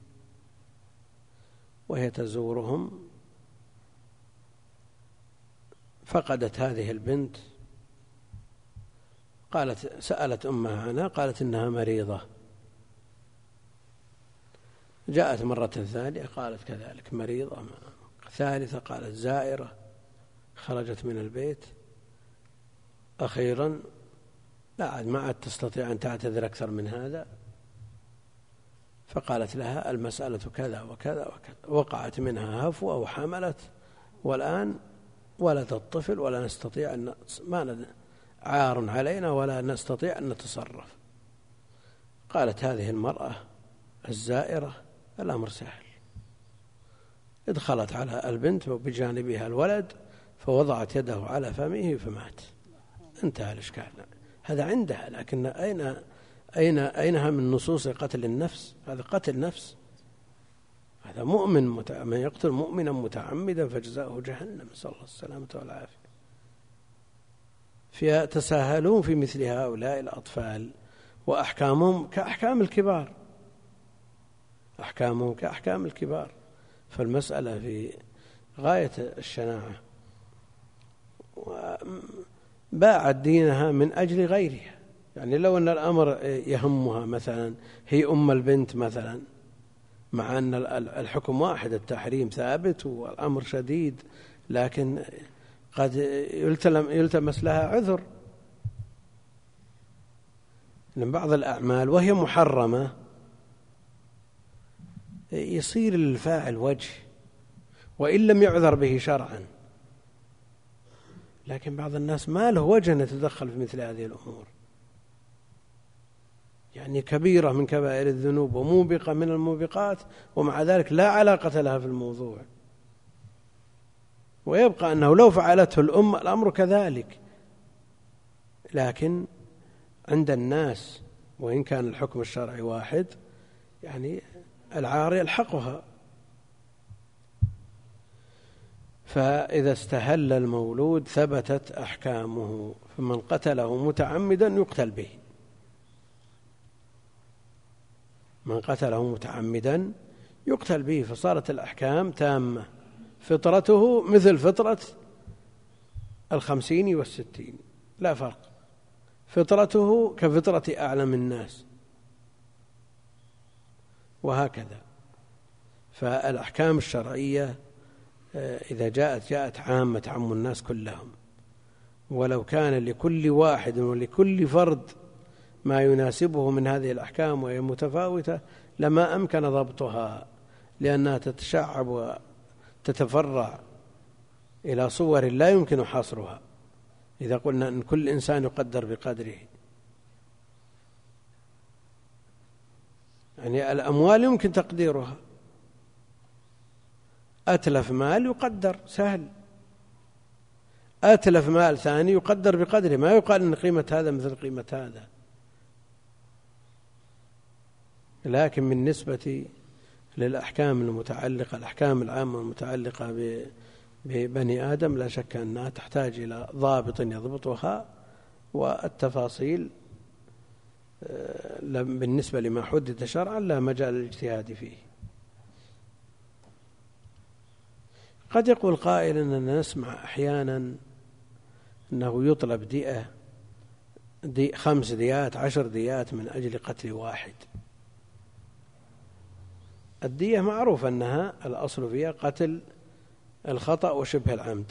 وهي تزورهم فقدت هذه البنت، قالت سألت أمها عنها قالت إنها مريضة، جاءت مرة ثانية قالت كذلك مريضة، ثالثة قالت زائرة، خرجت من البيت، أخيرا لا عاد ما عاد تستطيع أن تعتذر أكثر من هذا، فقالت لها المسألة كذا وكذا وكذا، وقعت منها هفوة وحملت، والآن ولد الطفل ولا نستطيع أن ما عار علينا ولا نستطيع أن نتصرف. قالت هذه المرأة الزائرة الأمر سهل، ادخلت على البنت وبجانبها الولد فوضعت يده على فمه فمات، انتهى الإشكال. هذا عندها، لكن أين أين أينها من نصوص قتل النفس؟ هذا قتل نفس، هذا مؤمن مت... من يقتل مؤمنا متعمدا فجزاؤه جهنم، نسأل الله السلامة والعافية. فيتساهلون في مثل هؤلاء الأطفال، وأحكامهم كأحكام الكبار، أحكامهم كأحكام الكبار، فالمسألة في غاية الشناعة. باعت دينها من أجل غيرها، يعني لو أن الأمر يهمها مثلا هي أم البنت مثلا، مع أن الحكم واحد التحريم ثابت والأمر شديد، لكن قد يلتمس لها عذر من بعض الأعمال وهي محرمة يصير للفاعل وجه وإن لم يعذر به شرعا، لكن بعض الناس ما له وجه أن يتدخل في مثل هذه الأمور، يعني كبيرة من كبائر الذنوب وموبقة من الموبقات، ومع ذلك لا علاقة لها في الموضوع، ويبقى أنه لو فعلته الأم الأمر كذلك، لكن عند الناس وإن كان الحكم الشرعي واحد يعني العار يلحقها. فإذا استهل المولود ثبتت أحكامه، فمن قتله متعمدا يقتل به، من قتله متعمدا يقتل به، فصارت الأحكام تامة، فطرته مثل فطرة الخمسين والستين لا فرق، فطرته كفطرة أعلم الناس، وهكذا. فالأحكام الشرعية إذا جاءت جاءت عامة تعم الناس كلهم، ولو كان لكل واحد ولكل فرد ما يناسبه من هذه الأحكام وهي متفاوتة لما أمكن ضبطها، لأنها تتشعب وتتفرع إلى صور لا يمكن حصرها إذا قلنا أن كل إنسان يقدر بقدره. يعني الأموال يمكن تقديرها، أتلف مال يقدر سهل، أتلف مال ثاني يقدر بقدره، ما يقال أن قيمة هذا مثل قيمة هذا. لكن بالنسبة للأحكام المتعلقة الأحكام العامة المتعلقة ببني آدم لا شك أنها تحتاج إلى ضابط يضبطها، والتفاصيل بالنسبة لما حدد شرعا لا مجال للاجتهاد فيه. قد يقول قائل أننا نسمع أحيانا أنه يطلب دية دي خمس ديات عشر ديات من أجل قتل واحد. الدية معروف أنها الأصل فيها قتل الخطأ وشبه العمد.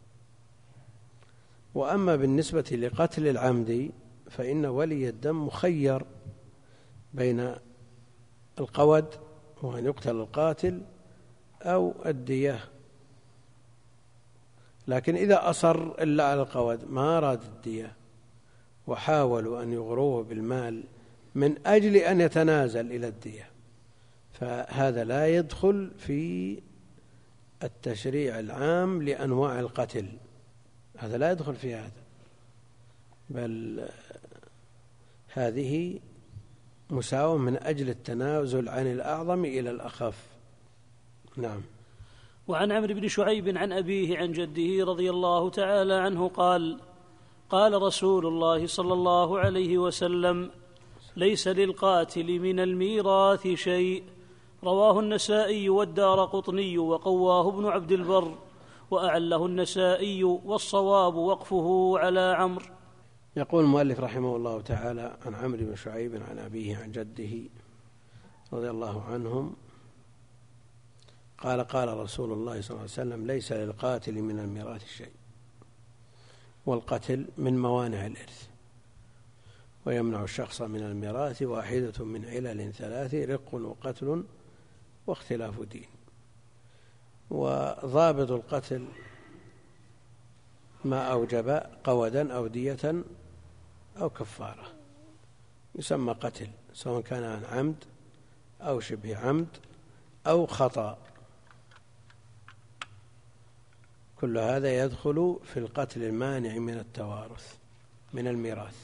وأما بالنسبة لقتل العمد فإن ولي الدم مخير بين القود وأن يقتل القاتل أو الدية، لكن إذا أصر إلا على القود ما أراد الدية وحاولوا أن يغروه بالمال من أجل أن يتنازل إلى الدية فهذا لا يدخل في التشريع العام لأنواع القتل، هذا لا يدخل في هذا، بل هذه مساواة من أجل التنازل عن الأعظم إلى الأخف. نعم. وعن عمرو بن شعيب عن أبيه عن جده رضي الله تعالى عنه قال: قال رسول الله صلى الله عليه وسلم: ليس للقاتل من الميراث شيء. رواه النسائي والدارقطني وقواه ابن عبد البر وأعله النسائي، والصواب وقفه على عمرو. يقول المؤلف رحمه الله تعالى عن عمرو بن شعيب عن أبيه عن جده رضي الله عنهم قال: قال رسول الله صلى الله عليه وسلم: ليس للقاتل من الميراث شيء. والقتل من موانع الإرث، ويمنع الشخص من الميراث واحدة من علل ثلاث: رق وقتل واختلاف دين. وضابط القتل ما أوجب قودا أو دية أو كفارة يسمى قتل، سواء كان عن عمد أو شبه عمد أو خطأ، كل هذا يدخل في القتل المانع من التوارث من الميراث.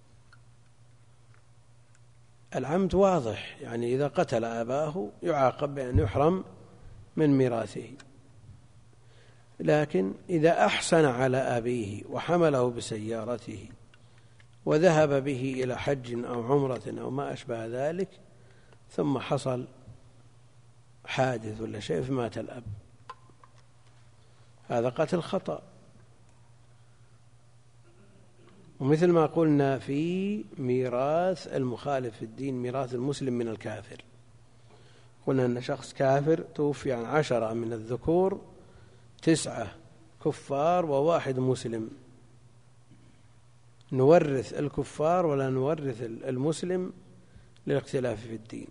العمد واضح، يعني إذا قتل أباه يعاقب بأن يحرم من ميراثه، لكن إذا أحسن على أبيه وحمله بسيارته وذهب به إلى حج أو عمرة أو ما أشبه ذلك ثم حصل حادث ولا شيء فمات الأب، هذا قتل خطأ. ومثل ما قلنا في ميراث المخالف في الدين، ميراث المسلم من الكافر، قلنا أن شخص كافر توفي عن عشرة من الذكور، تسعة كفار وواحد مسلم، نورث الكفار ولا نورث المسلم للاختلاف في الدين.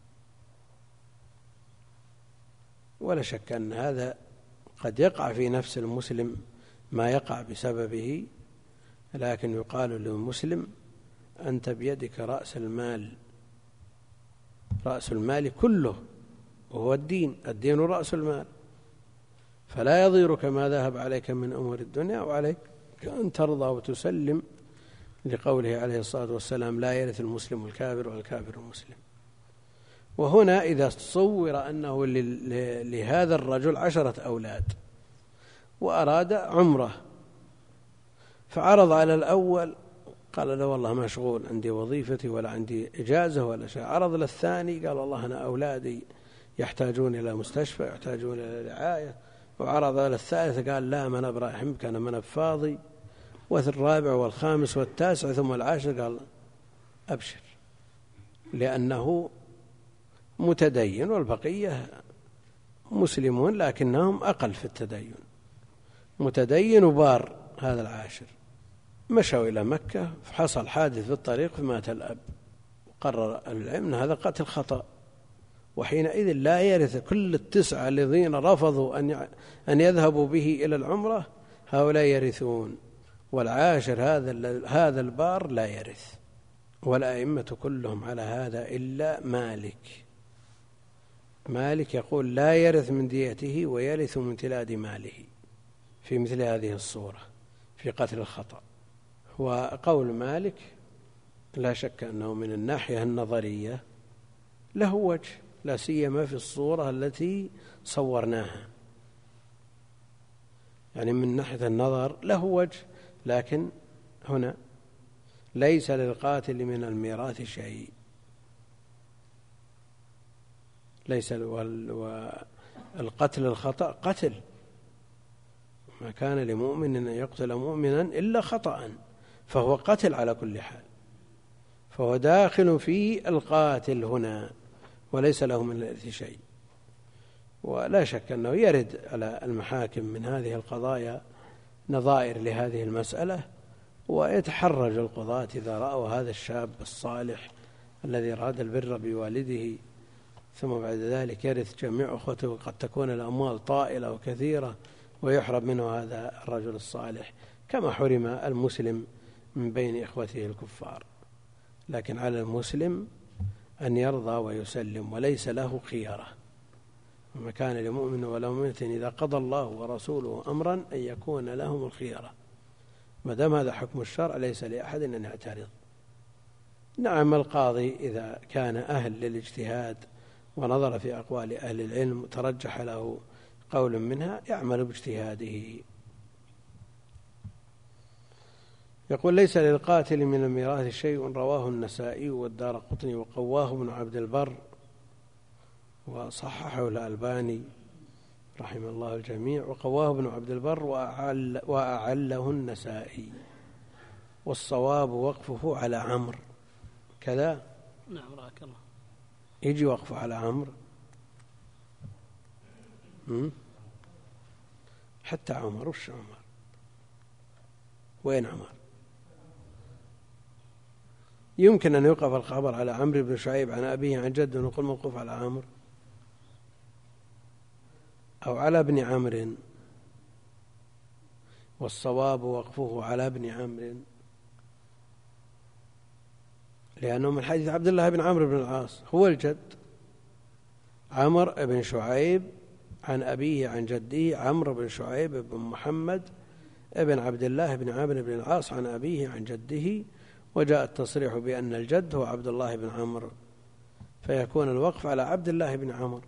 ولا شك أن هذا قد يقع في نفس المسلم ما يقع بسببه، لكن يقال للمسلم: أنت بيدك رأس المال، رأس المال كله وهو الدين، الدين رأس المال، فلا يضيرك ما ذهب عليك من أمور الدنيا، وعليك أن ترضى وتسلم لقوله عليه الصلاة والسلام: لا يرث المسلم الكافر والكافر المسلم. وهنا إذا تصور أنه لهذا الرجل عشرة أولاد وأراد عمره فعرض على الأول، قال له: والله مشغول، عندي وظيفتي ولا عندي إجازة ولا شيء. عرض للثاني قال: والله أنا أولادي يحتاجون إلى مستشفى، يحتاجون إلى رعاية. وعرض على الثالث قال: لا، من أبرأ يحمك، أنا من فاضي. والرابع والخامس والتاسع ثم العاشر قال: أبشر، لأنه متدين والبقية مسلمون لكنهم أقل في التدين، متدين وبار هذا العاشر. مشوا إلى مكة فحصل حادث في الطريق فمات الأب، وقرر العلم أن هذا قتل خطأ، وحينئذ لا يرث كل التسعة الذين رفضوا أن أن يذهبوا به إلى العمرة، هؤلاء يرثون، والعاشر هذا هذا البار لا يرث. والأئمة كلهم على هذا إلا مالك. مالك يقول: لا يرث من ديته ويرث من امتلاء ماله في مثل هذه الصورة في قتل الخطأ. وقول مالك لا شك أنه من الناحية النظرية له وجه، لا سيما في الصورة التي صورناها، يعني من ناحية النظر له وجه، لكن هنا ليس للقاتل من الميراث شيء، ليس. والقتل الخطأ قتل، ما كان لمؤمن أن يقتل مؤمنا إلا خطأ، فهو قتل على كل حال، فهو داخل في القاتل هنا وليس له من الإرث شيء. ولا شك أنه يرد على المحاكم من هذه القضايا نظائر لهذه المسألة، ويتحرج القضاة إذا رأوا هذا الشاب الصالح الذي أراد البر بوالده ثم بعد ذلك يرث جميع أخوته، قد تكون الأموال طائلة وكثيرة ويحرم منه هذا الرجل الصالح كما حرم المسلم من بين إخوته الكفار. لكن على المسلم أن يرضى ويسلم وليس له خيارة، وما كان لمؤمن ولا مؤمنة إذا قضى الله ورسوله أمرا أن يكون لهم الخيارة، ما دام هذا حكم الشرع ليس لأحد أن يعترض. نعم القاضي إذا كان أهل للاجتهاد ونظر في أقوال أهل العلم ترجح له قول منها يعمل باجتهاده. يقول ليس للقاتل من الميراث شيء، رواه النسائي والدارقطني وقواه ابن عبد البر وصححه الألباني رحمه الله الجميع، وقواه ابن عبد البر وأعل وأعله النسائي، والصواب وقفه على عمرو كذا. نعم رحمك الله. يجي وقفه على عمرو حتى عمر. وش عمر؟ وين عمر؟ يمكن أن يوقف الخبر على عمرو بن شعيب عن أبيه عن جده ونقول موقوف على عمرو أو على ابن عمرو، والصواب وقفه على ابن عمرو لأنه من حديث عبد الله بن عمرو بن العاص هو الجد. عمرو بن شعيب عن أبيه عن جده عمرو بن شعيب بن محمد ابن عبد الله بن عمرو بن العاص عن أبيه عن جده، وجاء التصريح بأن الجد هو عبد الله بن عمرو، فيكون الوقف على عبد الله بن عمرو،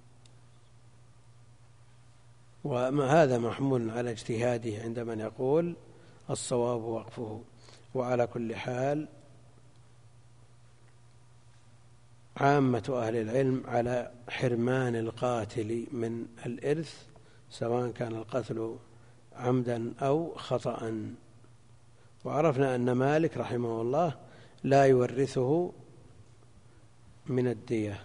وما هذا محمول على اجتهاده عند من يقول الصواب وقفه. وعلى كل حال عامة أهل العلم على حرمان القاتل من الإرث سواء كان القتل عمدا أو خطأ. وعرفنا أن مالك رحمه الله لا يورثه من الدية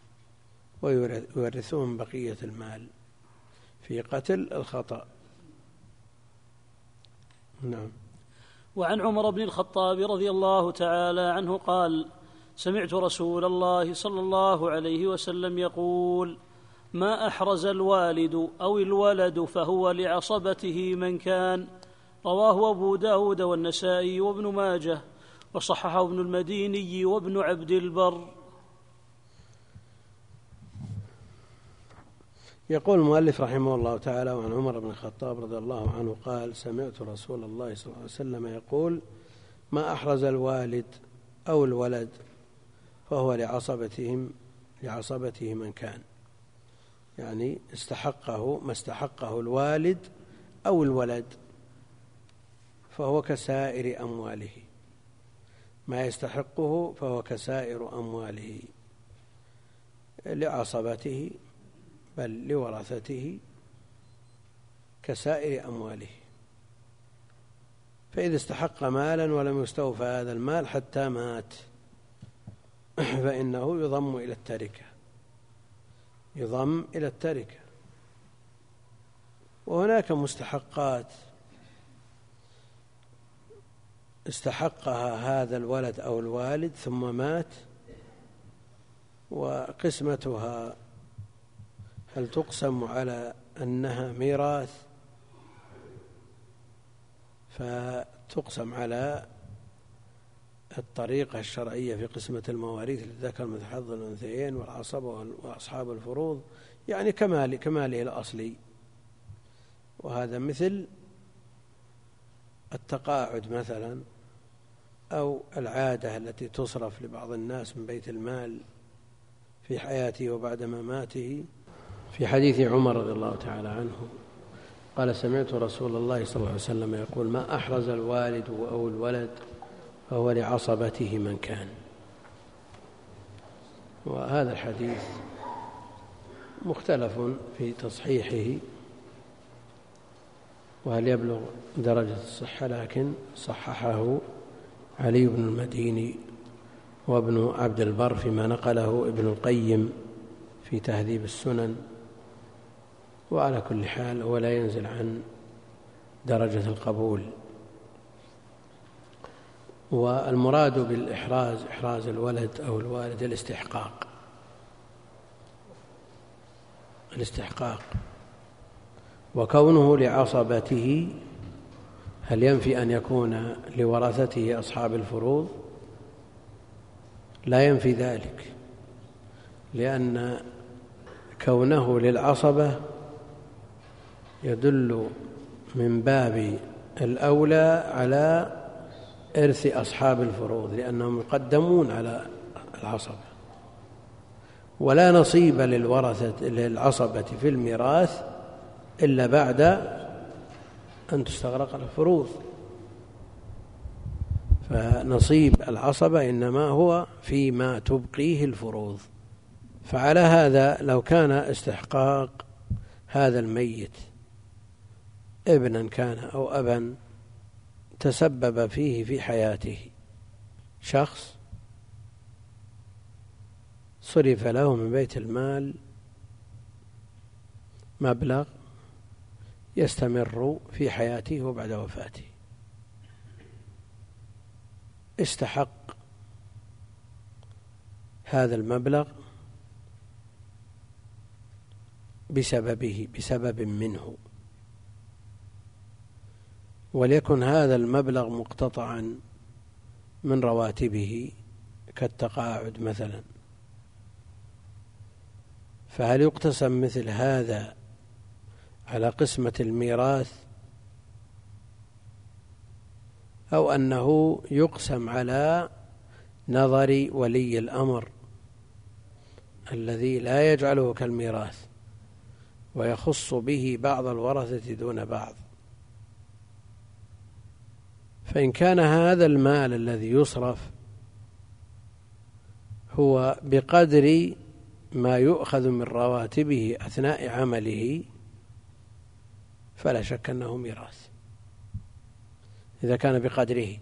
ويورثه من بقية المال في قتل الخطأ. نعم. وعن عمر بن الخطاب رضي الله تعالى عنه قال: سمعت رسول الله صلى الله عليه وسلم يقول: ما أحرز الوالد أو الولد فهو لعصبته من كان. رواه أبو داود والنسائي وابن ماجه، وصححه ابن المديني وابن عبد البر. يقول المؤلف رحمه الله تعالى: وعن عمر بن الخطاب رضي الله عنه قال: سمعت رسول الله صلى الله عليه وسلم يقول: ما أحرز الوالد أو الولد فهو لعصبتهم لعصبته من كان، يعني استحقه ما استحقه الوالد أو الولد فهو كسائر أمواله، ما يستحقه فهو كسائر أمواله لعصبته بل لورثته كسائر أمواله. فإذا استحق مالا ولم يستوفى هذا المال حتى مات فإنه يضم إلى التركة يضم إلى التركة. وهناك مستحقات استحقها هذا الولد أو الوالد ثم مات، وقسمتها هل تقسم على أنها ميراث فتقسم على الطريقة الشرعية في قسمة المواريث للذكر مثل حظ الأنثيين والعصبة وأصحاب الفروض، يعني كمال كماله الأصلي. وهذا مثل التقاعد مثلا أو العادة التي تصرف لبعض الناس من بيت المال في حياته وبعد مماته. في حديث عمر رضي الله تعالى عنه قال: سمعت رسول الله صلى الله عليه وسلم يقول: ما أحرز الوالد أو الولد فهو لعصبته من كان. وهذا الحديث مختلف في تصحيحه، وهل يبلغ درجة الصحة، لكن صححه علي بن المديني وابن عبد البر فيما نقله ابن القيم في تهذيب السنن. وعلى كل حال هو لا ينزل عن درجة القبول. والمراد بالإحراز إحراز الولد أو الوالد الاستحقاق الاستحقاق وكونه لعصبته هل ينفي أن يكون لورثته أصحاب الفروض؟ لا ينفي ذلك، لأن كونه للعصبة يدل من باب الأولى على إرث أصحاب الفروض، لأنهم يقدمون على العصبة، ولا نصيب للورثة للعصبة في الميراث إلا بعد أن تستغرق الفروض. فنصيب العصبة إنما هو فيما تبقيه الفروض. فعلى هذا لو كان استحقاق هذا الميت ابنا كان أو أبا تسبب فيه في حياته شخص صرف له من بيت المال مبلغ يستمر في حياته وبعد وفاته، استحق هذا المبلغ بسببه بسبب منه، وليكن هذا المبلغ مقتطعا من رواتبه كالتقاعد مثلا، فهل يقتسم مثل هذا على قسمة الميراث، أو أنه يقسم على نظر ولي الأمر الذي لا يجعله كالميراث ويخص به بعض الورثة دون بعض؟ فإن كان هذا المال الذي يصرف هو بقدر ما يؤخذ من رواتبه أثناء عمله فلا شك أنه ميراث إذا كان بقدره.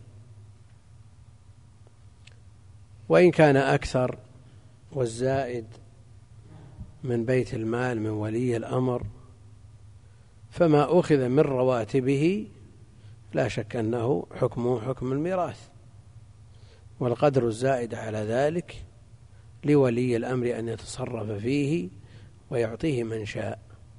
وإن كان أكثر والزائد من بيت المال من ولي الأمر فما أخذ من رواتبه لا شك أنه حكمه حكم الميراث، والقدر الزائد على ذلك لولي الأمر أن يتصرف فيه ويعطيه من شاء.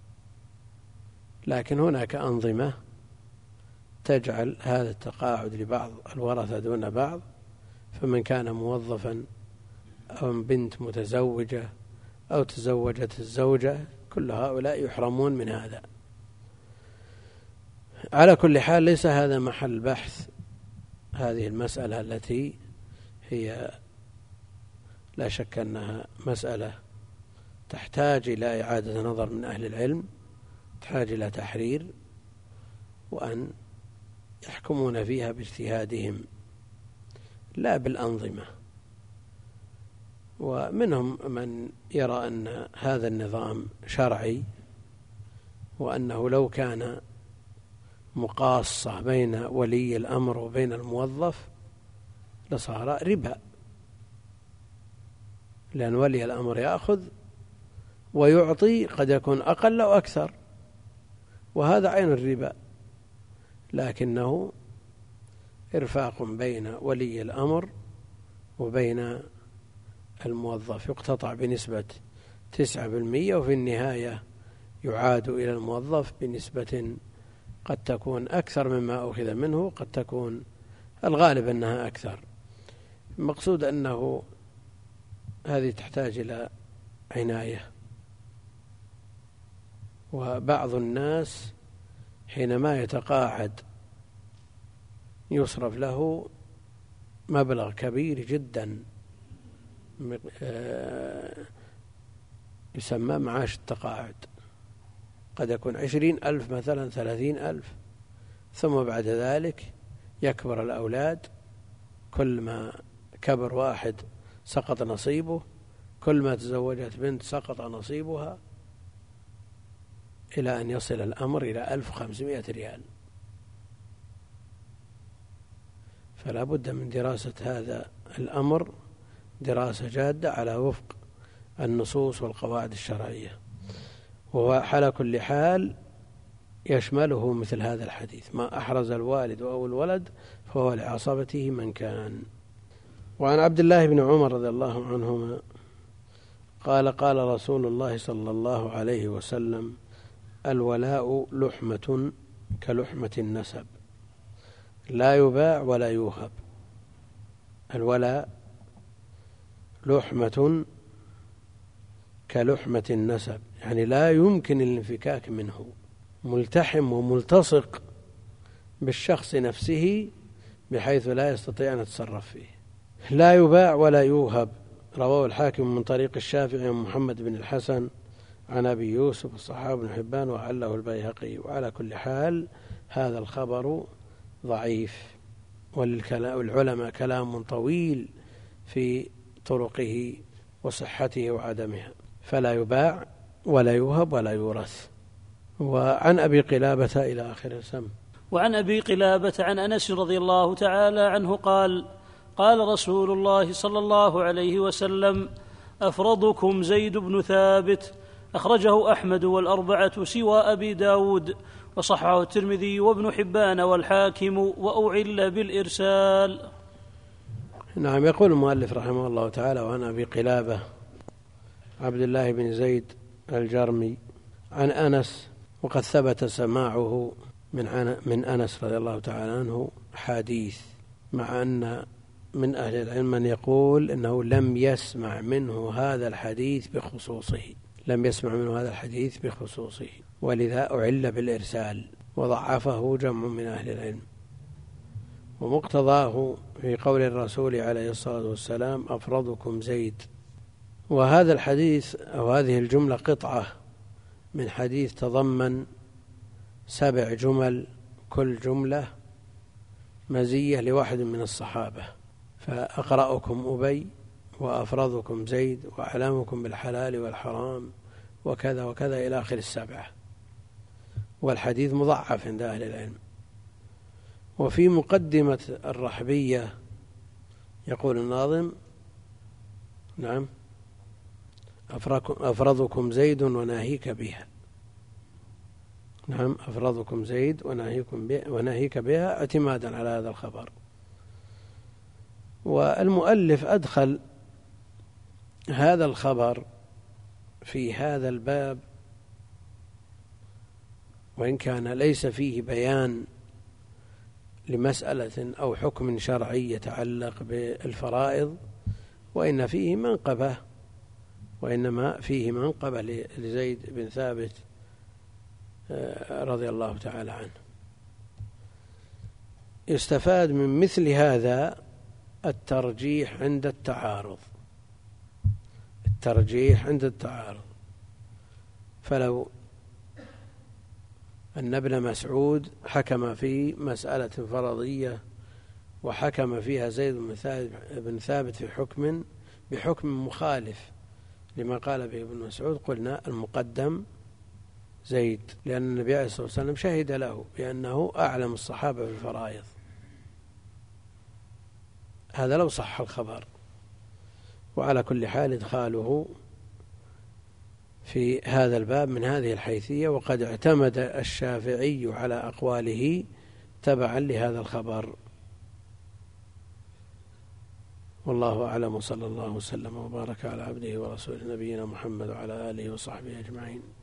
لكن هناك أنظمة تجعل هذا التقاعد لبعض الورثة دون بعض، فمن كان موظفا أو بنت متزوجة أو تزوجت الزوجة كل هؤلاء يحرمون من هذا. على كل حال ليس هذا محل بحث هذه المسألة التي هي لا شك أنها مسألة تحتاج إلى إعادة نظر من أهل العلم، تحتاج إلى تحرير، وأن يحكمون فيها باجتهادهم لا بالأنظمة. ومنهم من يرى أن هذا النظام شرعي، وأنه لو كان مقاصة بين ولي الأمر وبين الموظف لصار ربا، لأن ولي الأمر يأخذ ويعطي قد يكون أقل أو أكثر، وهذا عين الربا، لكنه إرفاق بين ولي الأمر وبين الموظف، يقتطع بنسبة تسعة بالمئة وفي النهاية يعاد إلى الموظف بنسبة قد تكون أكثر مما أخذ منه، قد تكون الغالب أنها أكثر. المقصود أنه هذه تحتاج إلى عناية. وبعض الناس حينما يتقاعد يصرف له مبلغ كبير جدا يسمى معاش التقاعد، قد يكون عشرين ألف مثلا، ثلاثين ألف، ثم بعد ذلك يكبر الأولاد، كل ما كبر واحد سقط نصيبه، كل ما تزوجت بنت سقط نصيبها، إلى أن يصل الأمر إلى ألف وخمسمائة ريال. فلا بد من دراسة هذا الأمر دراسة جادة على وفق النصوص والقواعد الشرعية. وعلى كل حال يشمله مثل هذا الحديث: ما أحرز الوالد أو الولد فهو لعصبته من كان. وعن عبد الله بن عمر رضي الله عنهما قال: قال رسول الله صلى الله عليه وسلم: الولاء لحمة كلحمة النسب لا يباع ولا يوهب. الولاء لحمة كلحمة النسب، يعني لا يمكن الانفكاك منه، ملتحم وملتصق بالشخص نفسه بحيث لا يستطيع أن يتصرف فيه. لا يباع ولا يوهب. رواه الحاكم من طريق الشافعي محمد بن الحسن عن أبي يوسف الصحابي بن حبان وعله البيهقي. وعلى كل حال هذا الخبر ضعيف، والعلماء كلام طويل في طرقه وصحته وعدمها. فلا يباع ولا يوهب ولا يورث. وعن أبي قلابة إلى آخر السم. وعن أبي قلابة عن أنس رضي الله تعالى عنه قال: قال رسول الله صلى الله عليه وسلم: أفرضكم زيد بن ثابت. أخرجه أحمد والأربعة سوى أبي داود، وصححه الترمذي وابن حبان والحاكم، وأعل بالإرسال. نعم. يقول المؤلف رحمه الله تعالى: وعن أبي قلابة عبد الله بن زيد الجرمي عن أنس، وقد ثبت سماعه من من أنس رضي الله تعالى عنه حديث، مع أن من أهل العلم من يقول إنه لم يسمع منه هذا الحديث بخصوصه، لم يسمع منه هذا الحديث بخصوصه، ولذا أعل بالإرسال وضعفه جمع من أهل العلم. ومقتضاه في قول الرسول عليه الصلاة والسلام: أفرضكم زيد. وهذا الحديث أو هذه الجملة قطعة من حديث تضمن سبع جمل، كل جملة مزية لواحد من الصحابة. فأقرأكم أبي، وأفرضكم زيد، وأعلمكم بالحلال والحرام، وكذا وكذا إلى آخر السبعة. والحديث مضعف عند أهل العلم. وفي مقدمة الرحبية يقول الناظم: نعم أفرضكم زيد وناهيك بها. نعم أفرضكم زيد وناهيكم بها وناهيك بها اعتمادا على هذا الخبر. والمؤلف أدخل هذا الخبر في هذا الباب، وإن كان ليس فيه بيان لمسألة أو حكم شرعي يتعلق بالفرائض، وإن فيه منقبة وإنما فيه منقبة لزيد بن ثابت رضي الله تعالى عنه. يستفاد من مثل هذا الترجيح عند التعارض، الترجيح عند التعارض. فلو أن ابن مسعود حكم في مسألة فرضية وحكم فيها زيد بن ثابت في حكم بحكم مخالف لما قال به ابن مسعود، قلنا المقدم زيد، لأن النبي عليه الصلاة والسلام شهد له بأنه أعلم الصحابة بالفرائض. هذا لو صح الخبر. وعلى كل حال إدخاله في هذا الباب من هذه الحيثية، وقد اعتمد الشافعي على أقواله تبعا لهذا الخبر. والله أعلم، صلى الله وسلم وبارك على عبده ورسوله نبينا محمد وعلى آله وصحبه أجمعين.